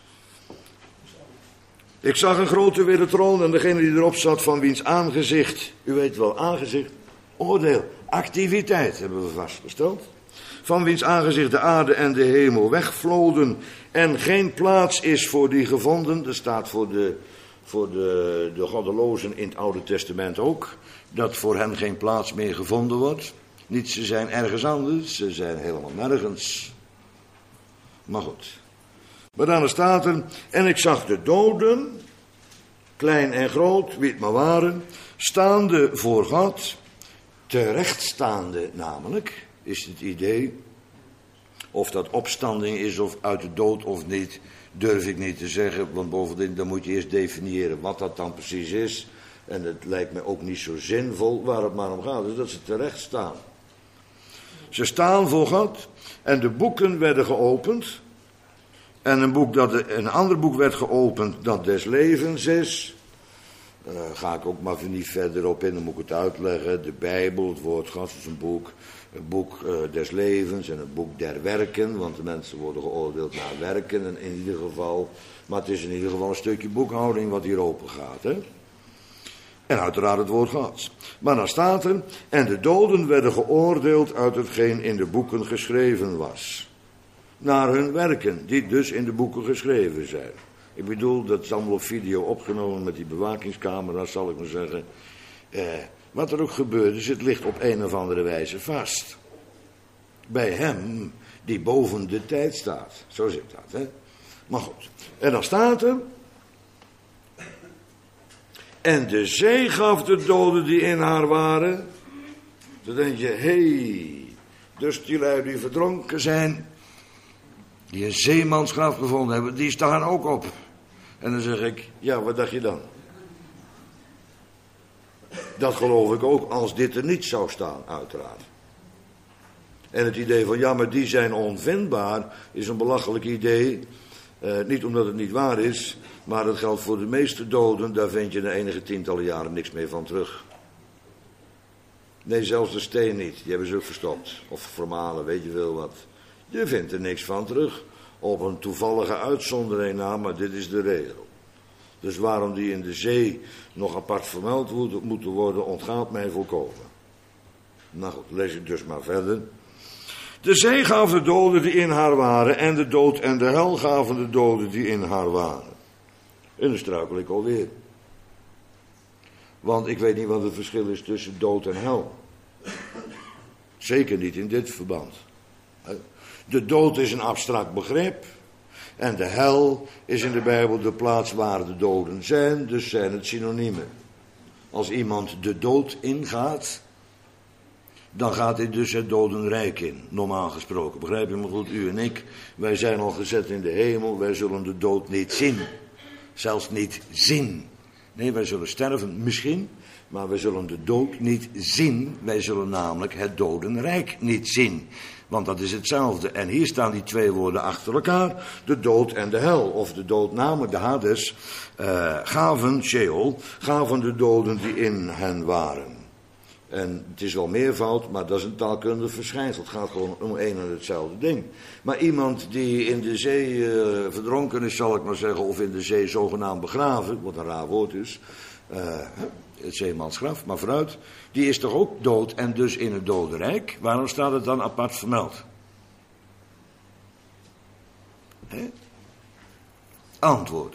Ik zag een grote witte troon en degene die erop zat, van wiens aangezicht, u weet wel, aangezicht, oordeel, activiteit hebben we vastgesteld. Van wiens aangezicht de aarde en de hemel wegvloden en geen plaats is voor die gevonden. Dat staat voor de goddelozen in het Oude Testament ook. Dat voor hen geen plaats meer gevonden wordt. Niet ze zijn ergens anders, ze zijn helemaal nergens. Maar goed. Maar dan staat er, en ik zag de doden, klein en groot, wie het maar waren, staande voor God, terechtstaande namelijk, is het idee. Of dat opstanding is of uit de dood of niet, durf ik niet te zeggen. Want bovendien, dan moet je eerst definiëren wat dat dan precies is. En het lijkt me ook niet zo zinvol. Waar het maar om gaat is dat ze terecht staan. Ze staan voor God. En de boeken werden geopend. En een ander boek werd geopend dat des levens is. Daar ga ik ook maar niet verder op in, dan moet ik het uitleggen. De Bijbel, het woord God is een boek des levens en een boek der werken. Want de mensen worden geoordeeld naar werken in ieder geval. Maar het is in ieder geval een stukje boekhouding wat hier open gaat. Hè? En uiteraard het woord Gods. Maar dan staat er, en de doden werden geoordeeld uit hetgeen in de boeken geschreven was. Naar hun werken, die dus in de boeken geschreven zijn. Ik bedoel, dat is allemaal op video opgenomen met die bewakingscamera, zal ik maar zeggen. Wat er ook gebeurt is, het ligt op een of andere wijze vast. Bij hem die boven de tijd staat. Zo zit dat, hè. Maar goed. En dan staat er. En de zee gaf de doden die in haar waren. Dan denk je, dus die lui die verdronken zijn, die een zeemansgraf gevonden hebben, die staan ook op. En dan zeg ik, ja, wat dacht je dan? Dat geloof ik ook als dit er niet zou staan, uiteraard. En het idee van, ja, maar die zijn onvindbaar, is een belachelijk idee. Niet omdat het niet waar is, maar dat geldt voor de meeste doden, daar vind je de enige tientallen jaren niks meer van terug. Nee, zelfs de steen niet, die hebben ze ook verstopt. Of vermalen, weet je wel wat. Je vindt er niks van terug. Op een toevallige uitzondering na, maar dit is de regel. Dus waarom die in de zee nog apart vermeld moeten worden, ontgaat mij volkomen. Nou goed, lees ik dus maar verder. De zee gaf de doden die in haar waren, en de dood en de hel gaven de doden die in haar waren. En dan struikel ik alweer. Want ik weet niet wat het verschil is tussen dood en hel. Zeker niet in dit verband. De dood is een abstract begrip. En de hel is in de Bijbel de plaats waar de doden zijn. Dus zijn het synoniemen. Als iemand de dood ingaat, dan gaat hij dus het dodenrijk in. Normaal gesproken. Begrijp je me goed, u en ik. Wij zijn al gezet in de hemel. Wij zullen de dood niet zien. Zelfs niet zien. Nee, wij zullen sterven misschien. Maar wij zullen de dood niet zien. Wij zullen namelijk het dodenrijk niet zien. Want dat is hetzelfde. En hier staan die twee woorden achter elkaar. De dood en de hel. Of de dood, namelijk de Hades. Gaven, Sheol, gaven de doden die in hen waren. En het is wel meervoud, maar dat is een taalkundig verschijnsel. Het gaat gewoon om één en hetzelfde ding. Maar iemand die in de zee verdronken is, zal ik maar zeggen, of in de zee zogenaamd begraven, wat een raar woord is, het zeemansgraf, maar vooruit, die is toch ook dood en dus in het dodenrijk? Waarom staat het dan apart vermeld? Antwoord.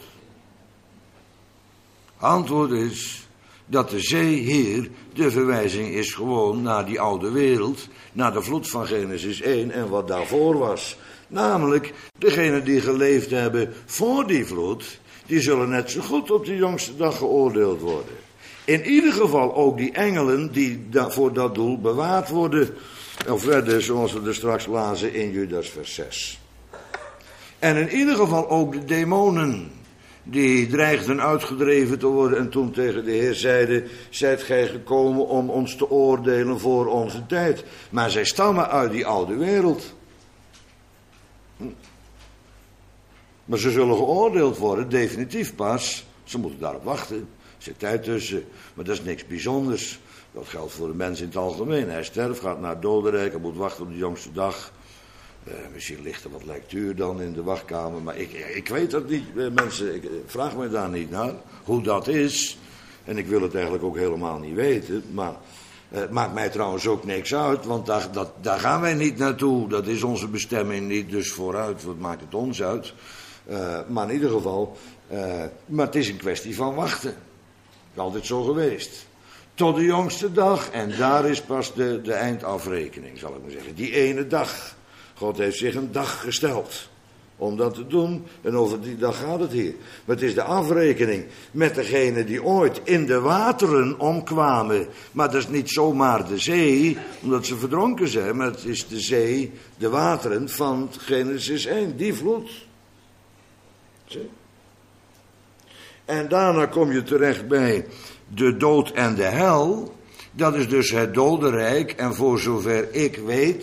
Antwoord is dat de zee hier de verwijzing is gewoon naar die oude wereld, naar de vloed van Genesis 1 en wat daarvoor was. Namelijk, degenen die geleefd hebben voor die vloed, die zullen net zo goed op de jongste dag geoordeeld worden. In ieder geval ook die engelen die voor dat doel bewaard worden, of werden zoals we er straks lazen in Judas vers 6. En in ieder geval ook de demonen, die dreigden uitgedreven te worden en toen tegen de Heer zeiden, zijt gij gekomen om ons te oordelen voor onze tijd. Maar zij stammen uit die oude wereld. Maar ze zullen geoordeeld worden, definitief pas. Ze moeten daarop wachten. Er zit tijd tussen, maar dat is niks bijzonders. Dat geldt voor de mens in het algemeen. Hij sterft, gaat naar het dodenrijk, hij moet wachten op de jongste dag. Misschien ligt er wat lectuur dan in de wachtkamer, maar ik weet dat niet, mensen. Ik vraag me daar niet naar hoe dat is. En ik wil het eigenlijk ook helemaal niet weten. Maar het maakt mij trouwens ook niks uit, want daar gaan wij niet naartoe. Dat is onze bestemming niet, dus vooruit, wat maakt het ons uit? Maar in ieder geval, maar het is een kwestie van wachten. Het is altijd zo geweest. Tot de jongste dag, en daar is pas de eindafrekening, zal ik maar zeggen. Die ene dag. God heeft zich een dag gesteld om dat te doen. En over die dag gaat het hier. Maar het is de afrekening met degenen die ooit in de wateren omkwamen. Maar dat is niet zomaar de zee, omdat ze verdronken zijn. Maar het is de zee, de wateren van Genesis 1, die vloed. Zie? En daarna kom je terecht bij de dood en de hel, dat is dus het dodenrijk. En voor zover ik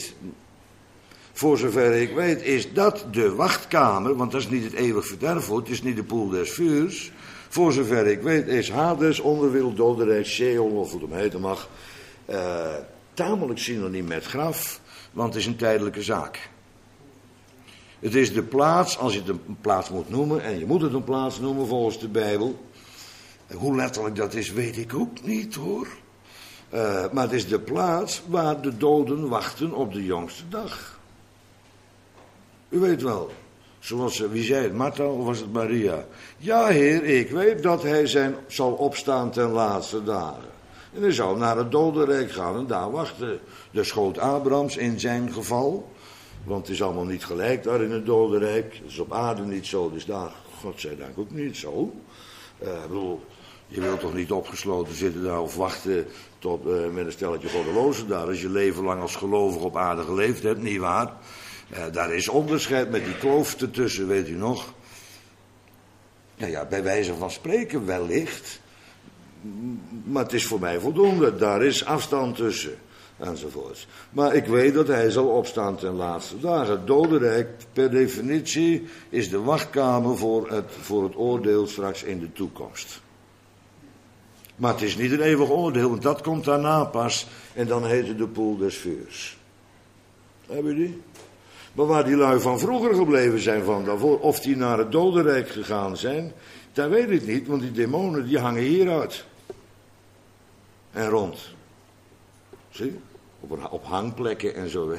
weet, is dat de wachtkamer, want dat is niet het eeuwig verderf, het is niet de poel des vuurs. Voor zover ik weet is Hades, onderwereld, dodenrijk, Sheol, of hoe het hem heten mag, tamelijk synoniem met graf, want het is een tijdelijke zaak. Het is de plaats, als je het een plaats moet noemen, en je moet het een plaats noemen volgens de Bijbel. Hoe letterlijk dat is, weet ik ook niet hoor. Maar het is de plaats waar de doden wachten op de jongste dag. U weet wel, zoals, wie zei het, Martha of was het Maria? Ja Heer, ik weet dat hij zal opstaan ten laatste dagen. En hij zou naar het dodenrijk gaan en daar wachten. De schoot Abrahams in zijn geval. Want het is allemaal niet gelijk daar in het dodenrijk. Dat is op aarde niet zo, dus daar, godzijdank, ook niet zo. Ik bedoel, je wilt toch niet opgesloten zitten daar of wachten tot, met een stelletje goddelozen daar. Als je leven lang als gelovig op aarde geleefd hebt, nietwaar? Daar is onderscheid met die kloof ertussen, weet u nog. Nou ja, bij wijze van spreken wellicht. Maar het is voor mij voldoende, daar is afstand tussen. Enzovoorts. Maar ik weet dat hij zal opstaan ten laatste dagen. Het dodenrijk, per definitie, is de wachtkamer voor het oordeel straks in de toekomst. Maar het is niet een eeuwig oordeel, want dat komt daarna pas. En dan heet het de poel des vuurs. Hebben jullie die? Maar waar die lui van vroeger gebleven zijn van daarvoor, of die naar het dodenrijk gegaan zijn, dat weet ik niet, want die demonen die hangen hieruit. En rond. Zie? Op hangplekken en zo.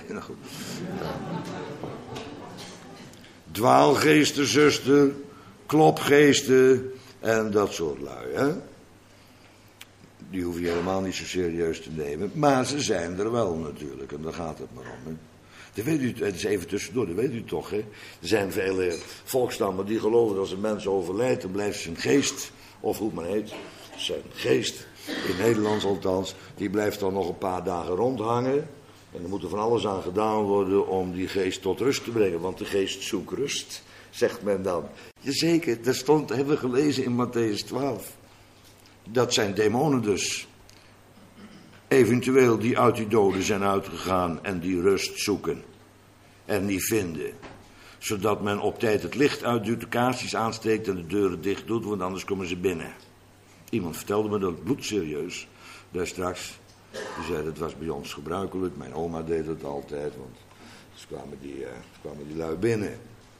Dwaalgeesten, zuster, klopgeesten en dat soort lui. Hè? Die hoef je helemaal niet zo serieus te nemen. Maar ze zijn er wel natuurlijk. En daar gaat het maar om. Hè? Dat weet u, het is even tussendoor, dat weet u toch. Hè? Er zijn vele volkstammen die geloven dat als een mens overlijdt, dan blijft zijn geest, of hoe het maar heet, zijn geest, in Nederland althans, die blijft dan nog een paar dagen rondhangen. En er moet er van alles aan gedaan worden om die geest tot rust te brengen. Want de geest zoekt rust, zegt men dan. Jazeker, dat hebben we gelezen in Mattheüs 12. Dat zijn demonen dus. Eventueel die uit die doden zijn uitgegaan en die rust zoeken. En niet vinden. Zodat men op tijd het licht uitduwt, de kaarsjes aansteekt en de deuren dicht doet, want anders komen ze binnen. Iemand vertelde me dat bloedserieus, daar straks. Die zei dat was bij ons gebruikelijk, mijn oma deed het altijd, want dus kwamen die lui binnen.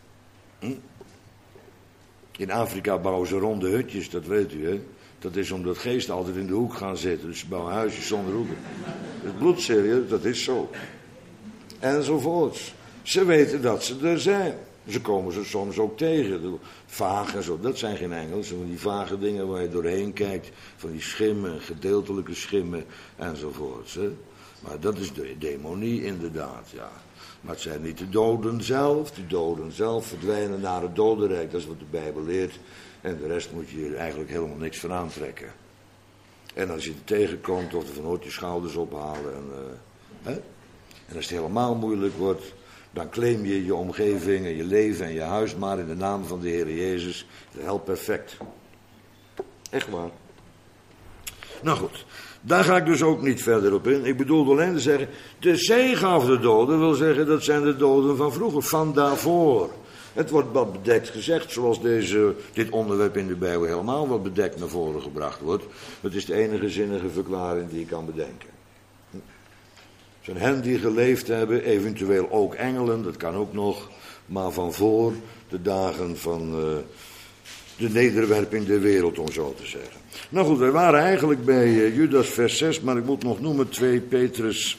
In Afrika bouwen ze ronde hutjes, dat weet u hè. Dat is omdat geesten altijd in de hoek gaan zitten, dus ze bouwen huisjes zonder hoeken. Het bloedserieus, dat is zo. Enzovoorts. Ze weten dat ze er zijn. Ze komen ze soms ook tegen. Vaag en zo, dat zijn geen engelen. Van die vage dingen waar je doorheen kijkt. Van die schimmen, gedeeltelijke schimmen enzovoorts. Hè. Maar dat is de demonie inderdaad, ja. Maar het zijn niet de doden zelf. De doden zelf verdwijnen naar het dodenrijk. Dat is wat de Bijbel leert. En de rest moet je er eigenlijk helemaal niks van aantrekken. En als je er tegenkomt, of er van hoort je schouders ophalen. En als het helemaal moeilijk wordt, dan claim je je omgeving en je leven en je huis maar in de naam van de Heer Jezus. Dat helpt perfect. Echt waar. Nou goed, daar ga ik dus ook niet verder op in. Ik bedoel alleen te zeggen, de zegen af de doden wil zeggen, dat zijn de doden van vroeger, van daarvoor. Het wordt wat bedekt gezegd, zoals dit onderwerp in de Bijbel helemaal wat bedekt naar voren gebracht wordt. Het is de enige zinnige verklaring die ik kan bedenken. Het zijn hen die geleefd hebben, eventueel ook engelen, dat kan ook nog, maar van voor de dagen van de nederwerping der wereld, om zo te zeggen. Nou goed, wij waren eigenlijk bij Judas vers 6, maar ik moet nog noemen 2 Petrus,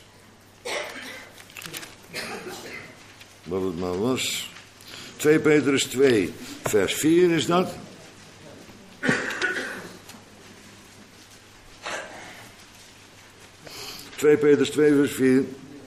wat het nou was. 2 Petrus 2, vers 4 is dat. Petrus 2 vers 4.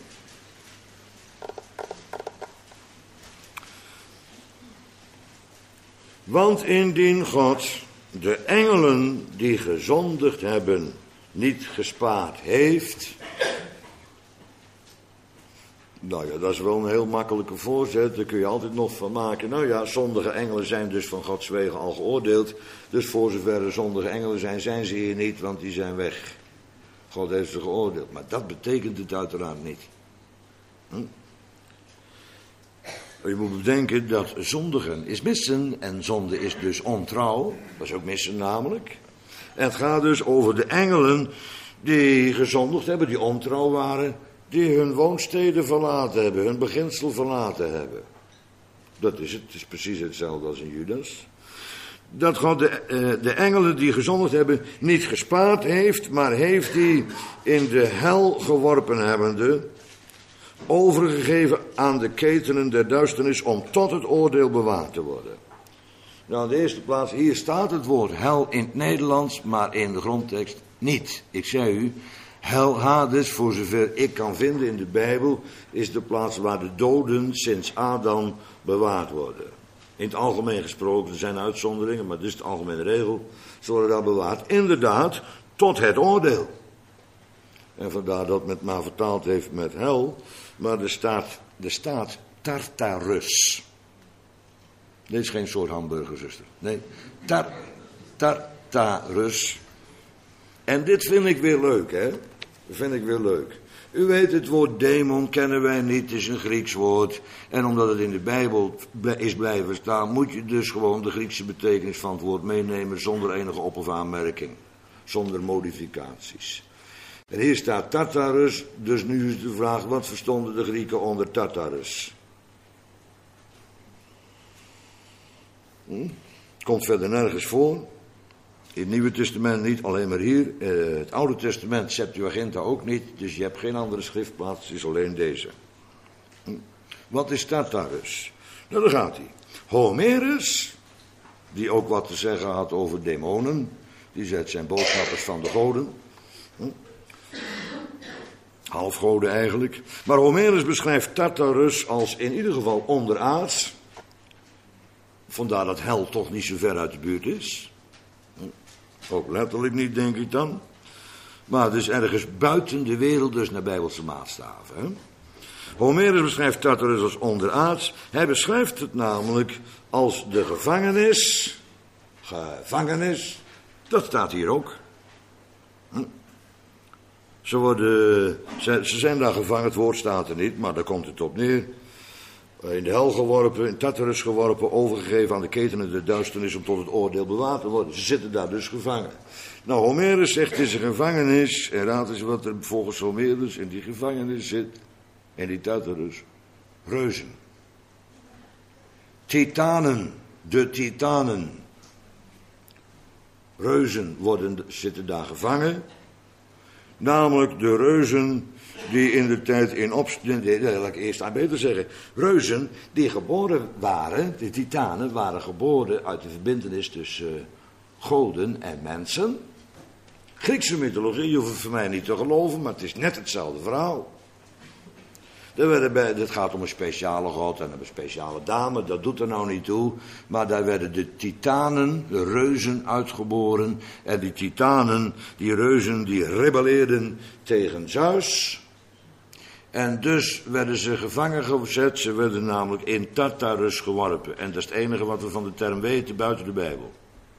Want indien God de engelen die gezondigd hebben niet gespaard heeft, Nou ja, dat is wel een heel makkelijke voorzet. Daar kun je altijd nog van maken. Nou ja, zondige engelen zijn dus van Gods wegen al geoordeeld. Dus voor zover er zondige engelen zijn, zijn ze hier niet, want die zijn weg. God heeft ze geoordeeld. Maar dat betekent het uiteraard niet. Je moet bedenken dat zondigen is missen en zonde is dus ontrouw. Dat is ook missen namelijk. En het gaat dus over de engelen die gezondigd hebben, die ontrouw waren, die hun woonsteden verlaten hebben, hun beginsel verlaten hebben. Dat is het. Het is precies hetzelfde als in Judas. Dat God de engelen die gezondigd hebben niet gespaard heeft, maar heeft die in de hel geworpen hebbende, overgegeven aan de ketenen der duisternis om tot het oordeel bewaard te worden. Nou, in de eerste plaats, hier staat het woord hel in het Nederlands, maar in de grondtekst niet. Ik zei u, hel, Hades, voor zover ik kan vinden in de Bijbel, is de plaats waar de doden sinds Adam bewaard worden. In het algemeen gesproken, er zijn uitzonderingen, maar dit is de algemene regel, ze worden daar bewaard. Inderdaad, tot het oordeel. En vandaar dat men het maar vertaald heeft met hel, maar er staat Tartarus. Dit is geen soort hamburger, zuster. Nee, Tartarus. En dit vind ik weer leuk, hè. Dat vind ik weer leuk. U weet, het woord demon kennen wij niet, het is een Grieks woord. En omdat het in de Bijbel is blijven staan, moet je dus gewoon de Griekse betekenis van het woord meenemen zonder enige op- of aanmerking. Zonder modificaties. En hier staat Tartarus, dus nu is de vraag, wat verstonden de Grieken onder Tartarus? Komt verder nergens voor. In het Nieuwe Testament niet, alleen maar hier. Het Oude Testament, Septuaginta ook niet. Dus je hebt geen andere schriftplaats, het is alleen deze. Wat is Tartarus? Nou, daar gaat hij. Homerus, die ook wat te zeggen had over demonen. Die zet zijn boodschappers van de goden. Halfgoden eigenlijk. Maar Homerus beschrijft Tartarus als in ieder geval onderaards. Vandaar dat hel toch niet zo ver uit de buurt is. Ook letterlijk niet, denk ik dan. Maar het is ergens buiten de wereld, dus naar Bijbelse maatstaven. Hè? Homerus beschrijft Tartarus als onderaards. Hij beschrijft het namelijk als de gevangenis. Gevangenis. Dat staat hier ook. Ze zijn daar gevangen, het woord staat er niet, maar daar komt het op neer. In de hel geworpen, in Tartarus geworpen, overgegeven aan de ketenen der duisternis om tot het oordeel bewaard te worden. Ze zitten daar dus gevangen. Nou, Homerus zegt het is een gevangenis. En raad eens wat er volgens Homerus in die gevangenis zit. En die Tartarus. Reuzen. Titanen. De titanen. Reuzen zitten daar gevangen. Namelijk de reuzen die in de tijd in opstand, laat ik eerst aan beter zeggen, reuzen die geboren waren, de titanen waren geboren uit de verbintenis tussen goden en mensen. Griekse mythologie, je hoeft het voor mij niet te geloven, maar het is net hetzelfde verhaal. Het gaat om een speciale god en een speciale dame, dat doet er nou niet toe. Maar daar werden de titanen, de reuzen, uitgeboren. En die titanen, die reuzen, die rebelleerden tegen Zeus. En dus werden ze gevangen gezet, ze werden namelijk in Tartarus geworpen. En dat is het enige wat we van de term weten buiten de Bijbel.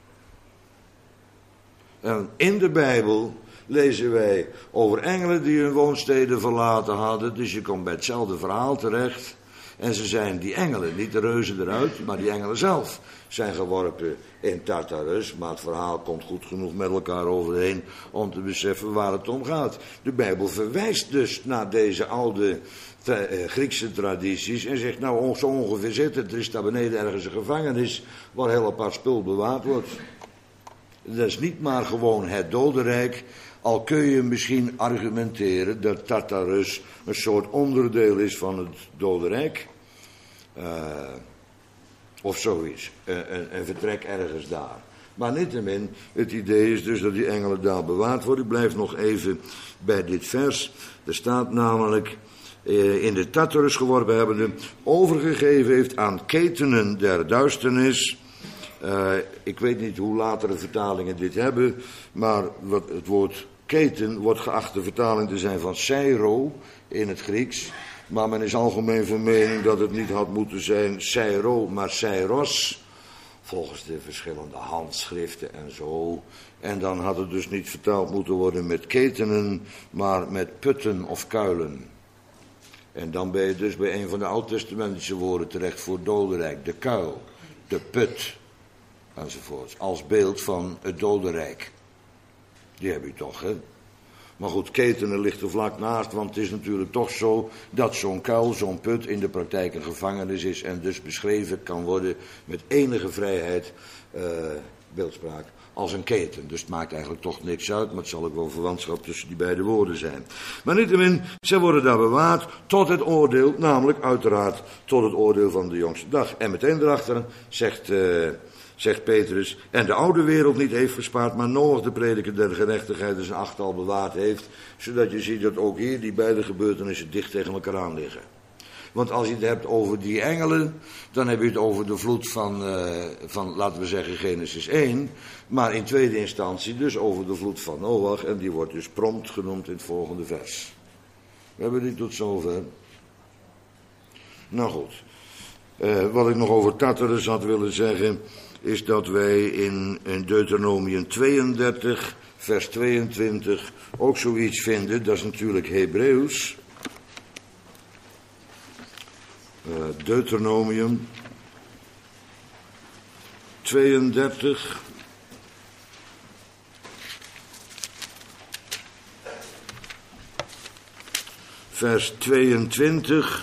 En in de Bijbel lezen wij over engelen die hun woonsteden verlaten hadden. Dus je komt bij hetzelfde verhaal terecht. En ze zijn die engelen, niet de reuzen eruit, maar die engelen zelf zijn geworpen in Tartarus. Maar het verhaal komt goed genoeg met elkaar overeen om te beseffen waar het om gaat. De Bijbel verwijst dus naar deze oude Griekse tradities en zegt nou zo ongeveer zit het. Er is daar beneden ergens een gevangenis waar heel apart spul bewaard wordt. Dat is niet maar gewoon het dodenrijk. Al kun je misschien argumenteren dat Tartarus een soort onderdeel is van het dodenrijk. Of zoiets. Een vertrek ergens daar. Maar niettemin, het idee is dus dat die engelen daar bewaard worden. Ik blijf nog even bij dit vers. Er staat namelijk in de Tartarus geworpen hebbende overgegeven heeft aan ketenen der duisternis. Ik weet niet hoe latere vertalingen dit hebben, maar het woord keten wordt geacht de vertaling te zijn van seiro in het Grieks. Maar men is algemeen van mening dat het niet had moeten zijn Seiro, maar Seiros. Volgens de verschillende handschriften en zo. En dan had het dus niet vertaald moeten worden met ketenen, maar met putten of kuilen. En dan ben je dus bij een van de oud-testamentische woorden terecht voor dodenrijk. De kuil, de put, enzovoorts. Als beeld van het dodenrijk. Die heb je toch, hè? Maar goed, ketenen ligt er vlak naast, want het is natuurlijk toch zo dat zo'n kuil, zo'n put in de praktijk een gevangenis is en dus beschreven kan worden met enige vrijheid, beeldspraak, als een keten. Dus het maakt eigenlijk toch niks uit, maar het zal ook wel verwantschap tussen die beide woorden zijn. Maar niettemin, zij worden daar bewaard tot het oordeel, namelijk uiteraard tot het oordeel van de jongste dag. En meteen erachter zegt Petrus, en de oude wereld niet heeft gespaard, maar Noach de prediker der gerechtigheid zijn achtal bewaard heeft, zodat je ziet dat ook hier die beide gebeurtenissen dicht tegen elkaar aan liggen. Want als je het hebt over die engelen, dan heb je het over de vloed van laten we zeggen, Genesis 1, maar in tweede instantie dus over de vloed van Noach, en die wordt dus prompt genoemd in het volgende vers. We hebben die tot zover. Nou goed, wat ik nog over Tartarus had willen zeggen, is dat wij in Deuteronomium 32, vers 22, ook zoiets vinden. Dat is natuurlijk Hebreeuws. Deuteronomium 32. Vers 22.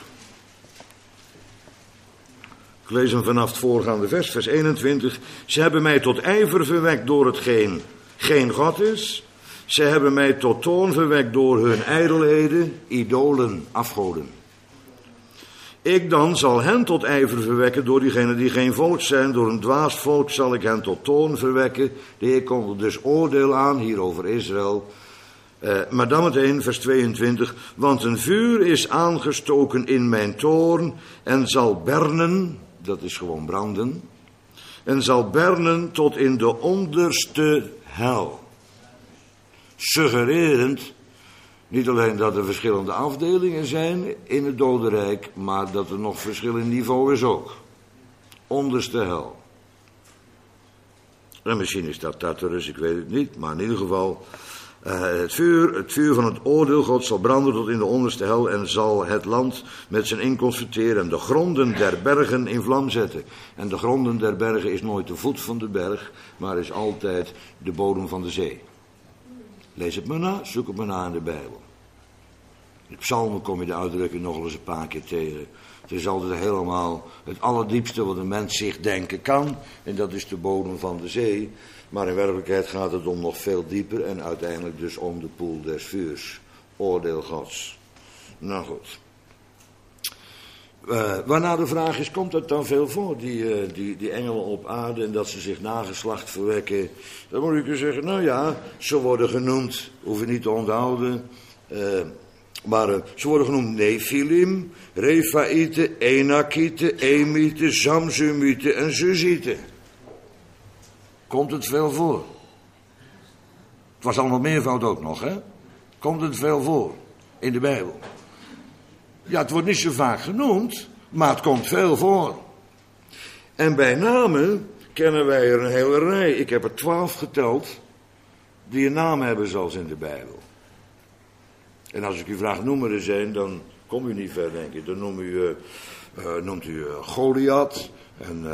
Ik lees hem vanaf het voorgaande vers, vers 21. Ze hebben mij tot ijver verwekt door hetgeen geen God is. Ze hebben mij tot toorn verwekt door hun ijdelheden, idolen, afgoden. Ik dan zal hen tot ijver verwekken door diegenen die geen volk zijn. Door een dwaas volk zal ik hen tot toorn verwekken. De Heer komt dus oordeel aan hier over Israël. Maar dan meteen vers 22. Want een vuur is aangestoken in mijn toorn en zal bernen, dat is gewoon branden, en zal bernen tot in de onderste hel. Suggererend, niet alleen dat er verschillende afdelingen zijn in het dodenrijk, maar dat er nog verschillend niveau is ook. Onderste hel. En misschien is dat Tartarus, ik weet het niet, maar in ieder geval, het vuur van het oordeel God zal branden tot in de onderste hel en zal het land met zijn inkomst verteren en de gronden der bergen in vlam zetten. En de gronden der bergen is nooit de voet van de berg, maar is altijd de bodem van de zee. Lees het maar na, zoek het maar na in de Bijbel. In de psalmen kom je de uitdrukking nog eens een paar keer tegen. Het is altijd helemaal het allerdiepste wat een mens zich denken kan. En dat is de bodem van de zee. Maar in werkelijkheid gaat het om nog veel dieper. En uiteindelijk dus om de poel des vuurs. Oordeel Gods. Nou goed. Waarna de vraag is, komt het dan veel voor, die engelen op aarde en dat ze zich nageslacht verwekken? Dan moet ik u zeggen, nou ja, ze worden genoemd, hoef je niet te onthouden, maar ze worden genoemd Nephilim, Refaïten, Enakieten, Emieten, Zamzumieten en Zuzieten. Komt het veel voor? Het was allemaal meervoud ook nog, hè? Komt het veel voor in de Bijbel? Ja, het wordt niet zo vaak genoemd, maar het komt veel voor. En bij name kennen wij er een hele rij. Ik heb er 12 geteld die een naam hebben zoals in de Bijbel. En als ik u vraag, noem er eens een, dan kom u niet ver, denk ik. Dan noemt u Goliath en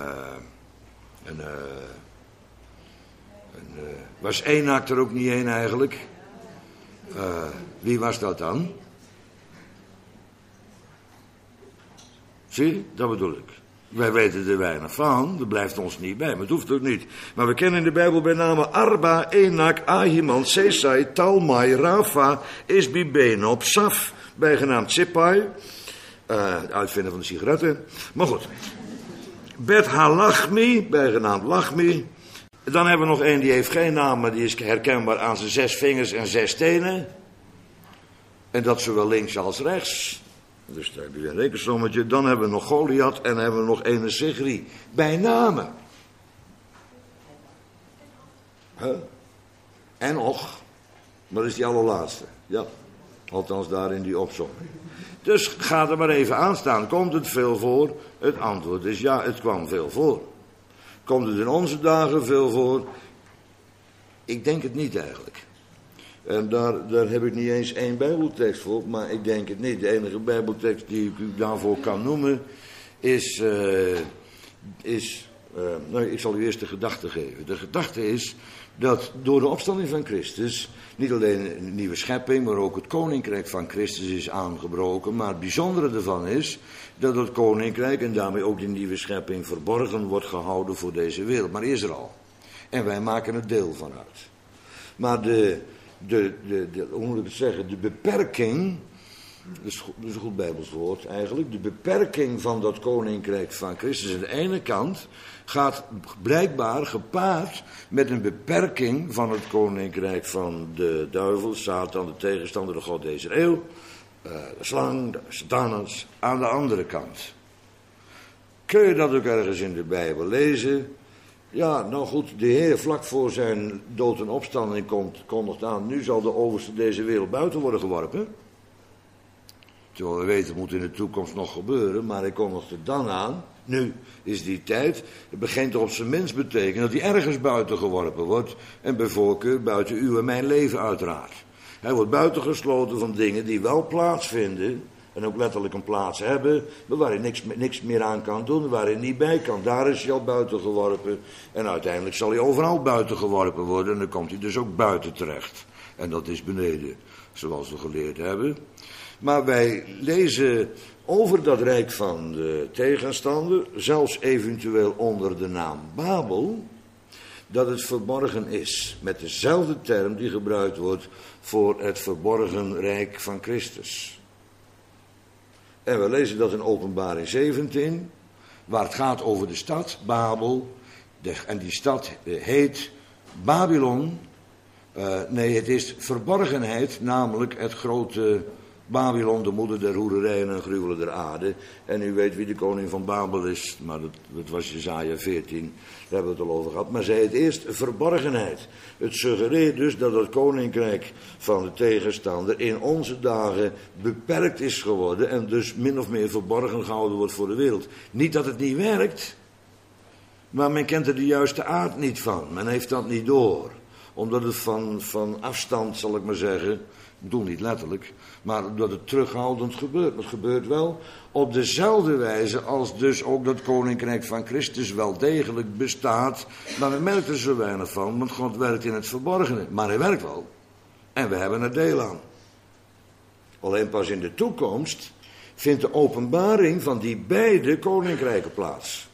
was Enak er ook niet één eigenlijk? Wie was dat dan? Zie, dat bedoel ik. Wij weten er weinig van, dat blijft ons niet bij, maar het hoeft ook niet. Maar we kennen in de Bijbel bij name Arba, Enak, Ahiman, Sesai, Talmai, Rafa, Isbi, Benob, Saf, bijgenaamd Sippai, uitvinder van de sigaretten. Maar goed, Bet Halachmi, bijgenaamd Lachmi. Dan hebben we nog één die heeft geen naam, maar die is herkenbaar aan zijn 6 vingers en 6 tenen. En dat zowel links als rechts. Dus daar heb je een rekensommetje. Dan hebben we nog Goliath en dan hebben we nog ene Sigri. Bij name. En nog. Maar dat is die allerlaatste. Ja. Althans daar in die opzomming. Dus ga er maar even aan staan. Komt het veel voor? Het antwoord is ja, het kwam veel voor. Komt het in onze dagen veel voor? Ik denk het niet eigenlijk. En daar heb ik niet eens één bijbeltekst voor, maar ik denk het niet. De enige bijbeltekst die ik u daarvoor kan noemen is ik zal u eerst de gedachte geven. De gedachte is dat door de opstanding van Christus niet alleen een nieuwe schepping, maar ook het koninkrijk van Christus is aangebroken. Maar het bijzondere ervan is dat het koninkrijk en daarmee ook die nieuwe schepping verborgen wordt gehouden voor deze wereld. Maar is er al. En wij maken er deel van uit. Maar hoe moet ik het zeggen, de beperking, dat is een goed Bijbels woord eigenlijk, de beperking van dat koninkrijk van Christus aan de ene kant gaat blijkbaar gepaard met een beperking van het koninkrijk van de duivel, Satan, de tegenstander, de god deze eeuw, de slang, de Satanas, aan de andere kant. Kun je dat ook ergens in de Bijbel lezen? Ja, nou goed, de Heer vlak voor zijn dood en opstanding kondigt aan, nu zal de overste deze wereld buiten worden geworpen. Terwijl we weten, het moet in de toekomst nog gebeuren, maar hij kondigt het dan aan. Nu is die tijd, het begint toch op zijn minst betekenen dat hij ergens buiten geworpen wordt. En bij voorkeur buiten uw en mijn leven uiteraard. Hij wordt buitengesloten van dingen die wel plaatsvinden en ook letterlijk een plaats hebben, maar waar hij niks meer aan kan doen, waar hij niet bij kan. Daar is hij al buiten geworpen en uiteindelijk zal hij overal buiten geworpen worden en dan komt hij dus ook buiten terecht. En dat is beneden, zoals we geleerd hebben. Maar wij lezen over dat rijk van de tegenstander, zelfs eventueel onder de naam Babel, dat het verborgen is. Met dezelfde term die gebruikt wordt voor het verborgen rijk van Christus. En we lezen dat in Openbaring 17, waar het gaat over de stad Babel. En die stad heet Babylon. Nee, het is verborgenheid, namelijk het grote Babylon, de moeder der hoererijen en gruwelen der aarde. En u weet wie de koning van Babel is, maar dat was Jesaja 14, daar hebben we het al over gehad. Maar zij het eerst verborgenheid. Het suggereert dus dat het koninkrijk van de tegenstander in onze dagen beperkt is geworden en dus min of meer verborgen gehouden wordt voor de wereld. Niet dat het niet werkt, maar men kent er de juiste aard niet van. Men heeft dat niet door. Omdat het van afstand, zal ik maar zeggen, ik bedoel niet letterlijk, maar dat het terughoudend gebeurt. Het gebeurt wel op dezelfde wijze als dus ook dat koninkrijk van Christus wel degelijk bestaat. Maar we merken er zo weinig van, want God werkt in het verborgene. Maar hij werkt wel. En we hebben er deel aan. Alleen pas in de toekomst vindt de openbaring van die beide koninkrijken plaats.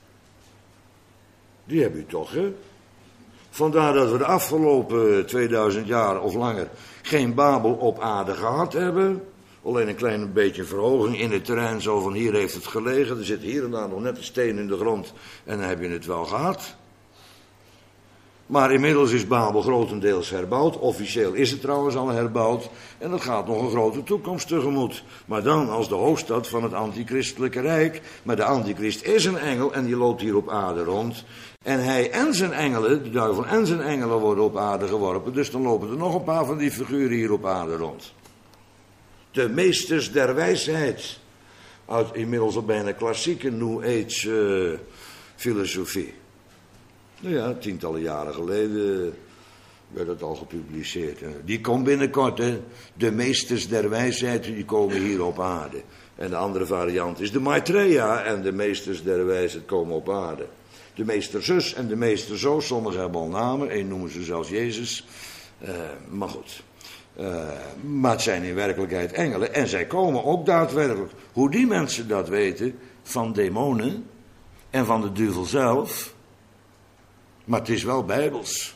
Die hebben u toch, hè? Vandaar dat we de afgelopen 2000 jaar of langer geen Babel op aarde gehad hebben. Alleen een klein beetje verhoging in het terrein, zo van hier heeft het gelegen. Er zit hier en daar nog net een steen in de grond en dan heb je het wel gehad. Maar inmiddels is Babel grotendeels herbouwd. Officieel is het trouwens al herbouwd. En dat gaat nog een grote toekomst tegemoet. Maar dan als de hoofdstad van het antichristelijke rijk. Maar de antichrist is een engel en die loopt hier op aarde rond. En hij en zijn engelen, de duivel en zijn engelen worden op aarde geworpen. Dus dan lopen er nog een paar van die figuren hier op aarde rond. De meesters der wijsheid. Uit inmiddels al bijna klassieke New Age filosofie. Nou ja, tientallen jaren geleden werd het al gepubliceerd. Die komt binnenkort, hè. De meesters der wijsheid, die komen hier op aarde. En de andere variant is de Maitreya en de meesters der wijsheid komen op aarde. De meester zus en de meester zo, sommigen hebben al namen, een noemen ze zelfs Jezus. Maar goed. Maar het zijn in werkelijkheid engelen en zij komen ook daadwerkelijk. Hoe die mensen dat weten, van demonen en van de duivel zelf. Maar het is wel bijbels.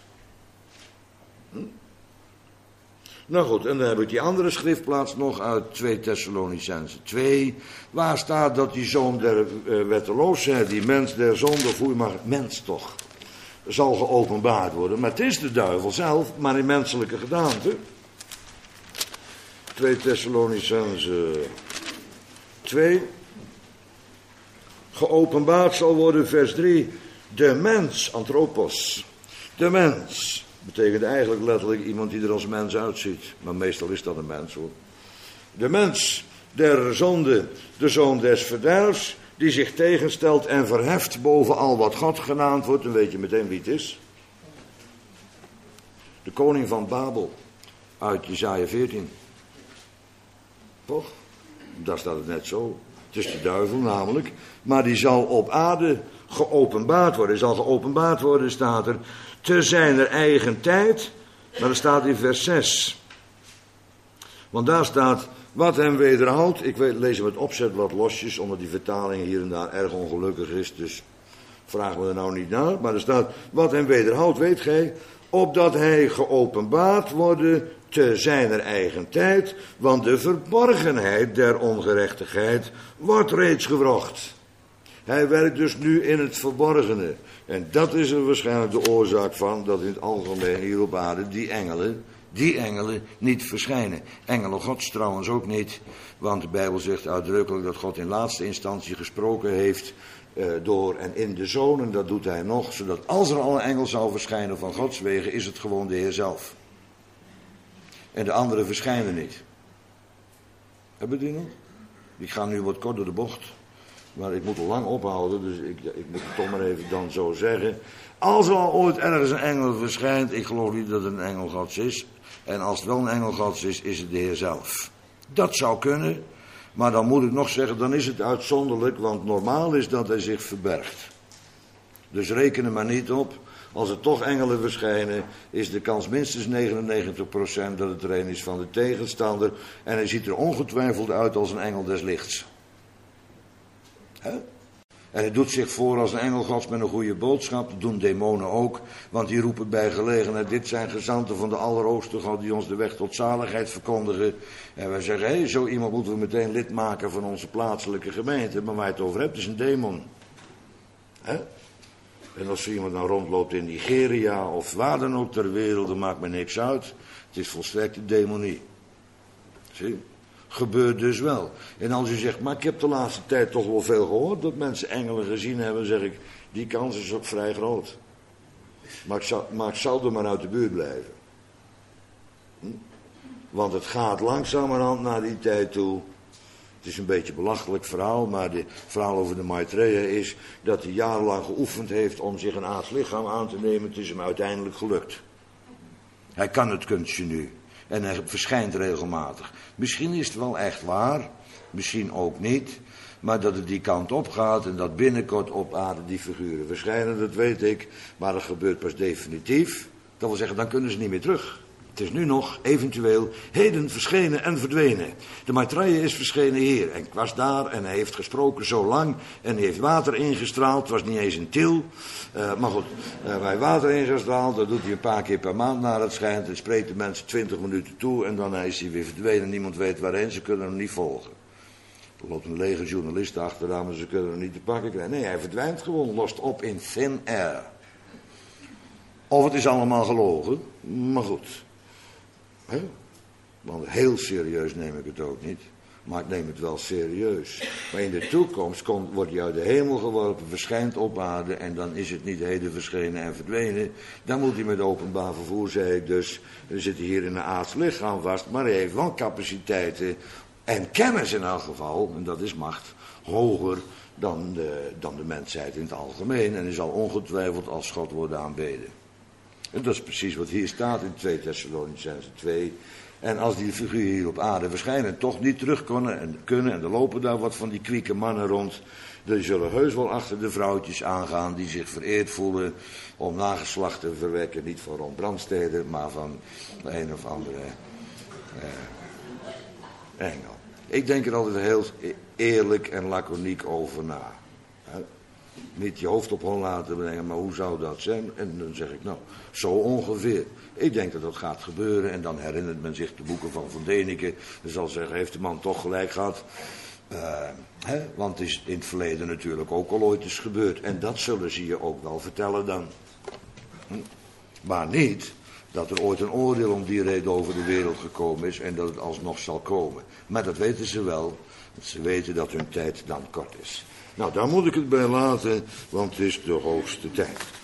Nou goed, en dan heb ik die andere schriftplaats nog uit 2 Thessalonicenzen 2. Waar staat dat die zoon der wetteloosheid, die mens der zonde, of hoe je maar, mens toch, zal geopenbaard worden. Maar het is de duivel zelf, maar in menselijke gedaante. 2 Thessalonicenzen 2. Geopenbaard zal worden, vers 3. De mens, anthropos, de mens, Betekent eigenlijk letterlijk iemand die er als mens uitziet. Maar meestal is dat een mens hoor. De mens der zonde, de zoon des verderfs, die zich tegenstelt en verheft boven al wat God genaamd wordt. Dan weet je meteen wie het is. De koning van Babel, uit Jesaja 14. Toch? Daar staat het net zo. Het is de duivel namelijk. Maar die zal op aarde geopenbaard worden. Zal geopenbaard worden, staat er. Te zijner eigen tijd. Maar er staat in vers 6. Want daar staat, wat hem wederhoudt. Ik lees hem met opzet wat losjes, omdat die vertaling hier en daar erg ongelukkig is. Dus vragen we er nou niet naar. Maar er staat, wat hem wederhoudt, weet gij, opdat hij geopenbaard worden te zijner eigen tijd, want de verborgenheid der ongerechtigheid wordt reeds gewrocht. Hij werkt dus nu in het verborgene. En dat is er waarschijnlijk de oorzaak van dat in het algemeen hier op aarde die engelen niet verschijnen. Engelen Gods trouwens ook niet, want de Bijbel zegt uitdrukkelijk dat God in laatste instantie gesproken heeft door en in de Zoon, en dat doet hij nog, zodat als er al een engel zou verschijnen van Gods wegen, is het gewoon de Heer zelf. En de anderen verschijnen niet. Hebben die nog? Ik ga nu wat kort door de bocht. Maar ik moet al lang ophouden, dus ik moet het toch maar even dan zo zeggen. Als er al ooit ergens een engel verschijnt, ik geloof niet dat het een engel Gods is. En als het wel een engel Gods is, is het de Heer zelf. Dat zou kunnen, maar dan moet ik nog zeggen, dan is het uitzonderlijk, want normaal is dat hij zich verbergt. Dus reken er maar niet op. Als er toch engelen verschijnen, is de kans minstens 99% dat het er een is van de tegenstander. En hij ziet er ongetwijfeld uit als een engel des lichts. He? En hij doet zich voor als een engel Gods met een goede boodschap. Dat doen demonen ook, want die roepen bij gelegenheid, dit zijn gezanten van de Allerhoogste God die ons de weg tot zaligheid verkondigen. En wij zeggen, hé, zo iemand moeten we meteen lid maken van onze plaatselijke gemeente. Maar waar je het over hebt, is een demon. He? En als iemand nou rondloopt in Nigeria of waar dan ook ter wereld, dan maakt me niks uit. Het is volstrekte demonie. Zie? Gebeurt dus wel. En als u zegt, maar ik heb de laatste tijd toch wel veel gehoord dat mensen engelen gezien hebben, zeg ik, die kans is ook vrij groot. Maar ik zal er maar uit de buurt blijven. Want het gaat langzamerhand naar die tijd toe. Het is een beetje een belachelijk verhaal, maar het verhaal over de Maitreya is dat hij jarenlang geoefend heeft om zich een aards lichaam aan te nemen. Het is hem uiteindelijk gelukt. Hij kan het kunstje nu. En hij verschijnt regelmatig. Misschien is het wel echt waar, misschien ook niet. Maar dat het die kant op gaat en dat binnenkort op aarde die figuren verschijnen, dat weet ik. Maar dat gebeurt pas definitief. Dat wil zeggen, dan kunnen ze niet meer terug. Het is nu nog eventueel heden verschenen en verdwenen. De Maitreya is verschenen hier. En ik was daar en hij heeft gesproken zo lang. En hij heeft water ingestraald. Het was niet eens een til. Maar goed, bij water ingestraald. Dat doet hij een paar keer per maand naar het schijnt. En spreekt de mensen 20 minuten toe. En dan is hij weer verdwenen. Niemand weet waarheen. Ze kunnen hem niet volgen. Er loopt een leger journalisten achteraan. Maar ze kunnen hem niet te pakken krijgen. Nee, hij verdwijnt gewoon. Lost op in thin air. Of het is allemaal gelogen. Maar goed. He? Want heel serieus neem ik het ook niet. Maar ik neem het wel serieus. Maar in de toekomst wordt hij uit de hemel geworpen, verschijnt op aarde. En dan is het niet heden verschenen en verdwenen. Dan moet hij met openbaar vervoer, zei ik dus. Dan zit hij hier in een aards lichaam vast. Maar hij heeft wel capaciteiten en kennis in elk geval. En dat is macht. Hoger dan de mensheid in het algemeen. En hij zal ongetwijfeld als God worden aanbeden. En dat is precies wat hier staat in 2 Thessalonicenzen 2. En als die figuren hier op aarde verschijnen en toch niet terug kunnen, en er lopen daar wat van die kwieke mannen rond, die zullen heus wel achter de vrouwtjes aangaan die zich vereerd voelen om nageslacht te verwekken. Niet van Ron Brandstede, maar van een of andere engel. Ik denk er altijd heel eerlijk en laconiek over na. Niet je hoofd op hol laten brengen, maar hoe zou dat zijn? En dan zeg ik, nou, zo ongeveer. Ik denk dat dat gaat gebeuren en dan herinnert men zich de boeken van Van Däniken. En zal zeggen, heeft de man toch gelijk gehad? Want het is in het verleden natuurlijk ook al ooit eens gebeurd. En dat zullen ze je ook wel vertellen dan. Maar niet dat er ooit een oordeel om die reden over de wereld gekomen is en dat het alsnog zal komen. Maar dat weten ze wel, want ze weten dat hun tijd dan kort is. Nou, daar moet ik het bij laten, want het is de hoogste tijd.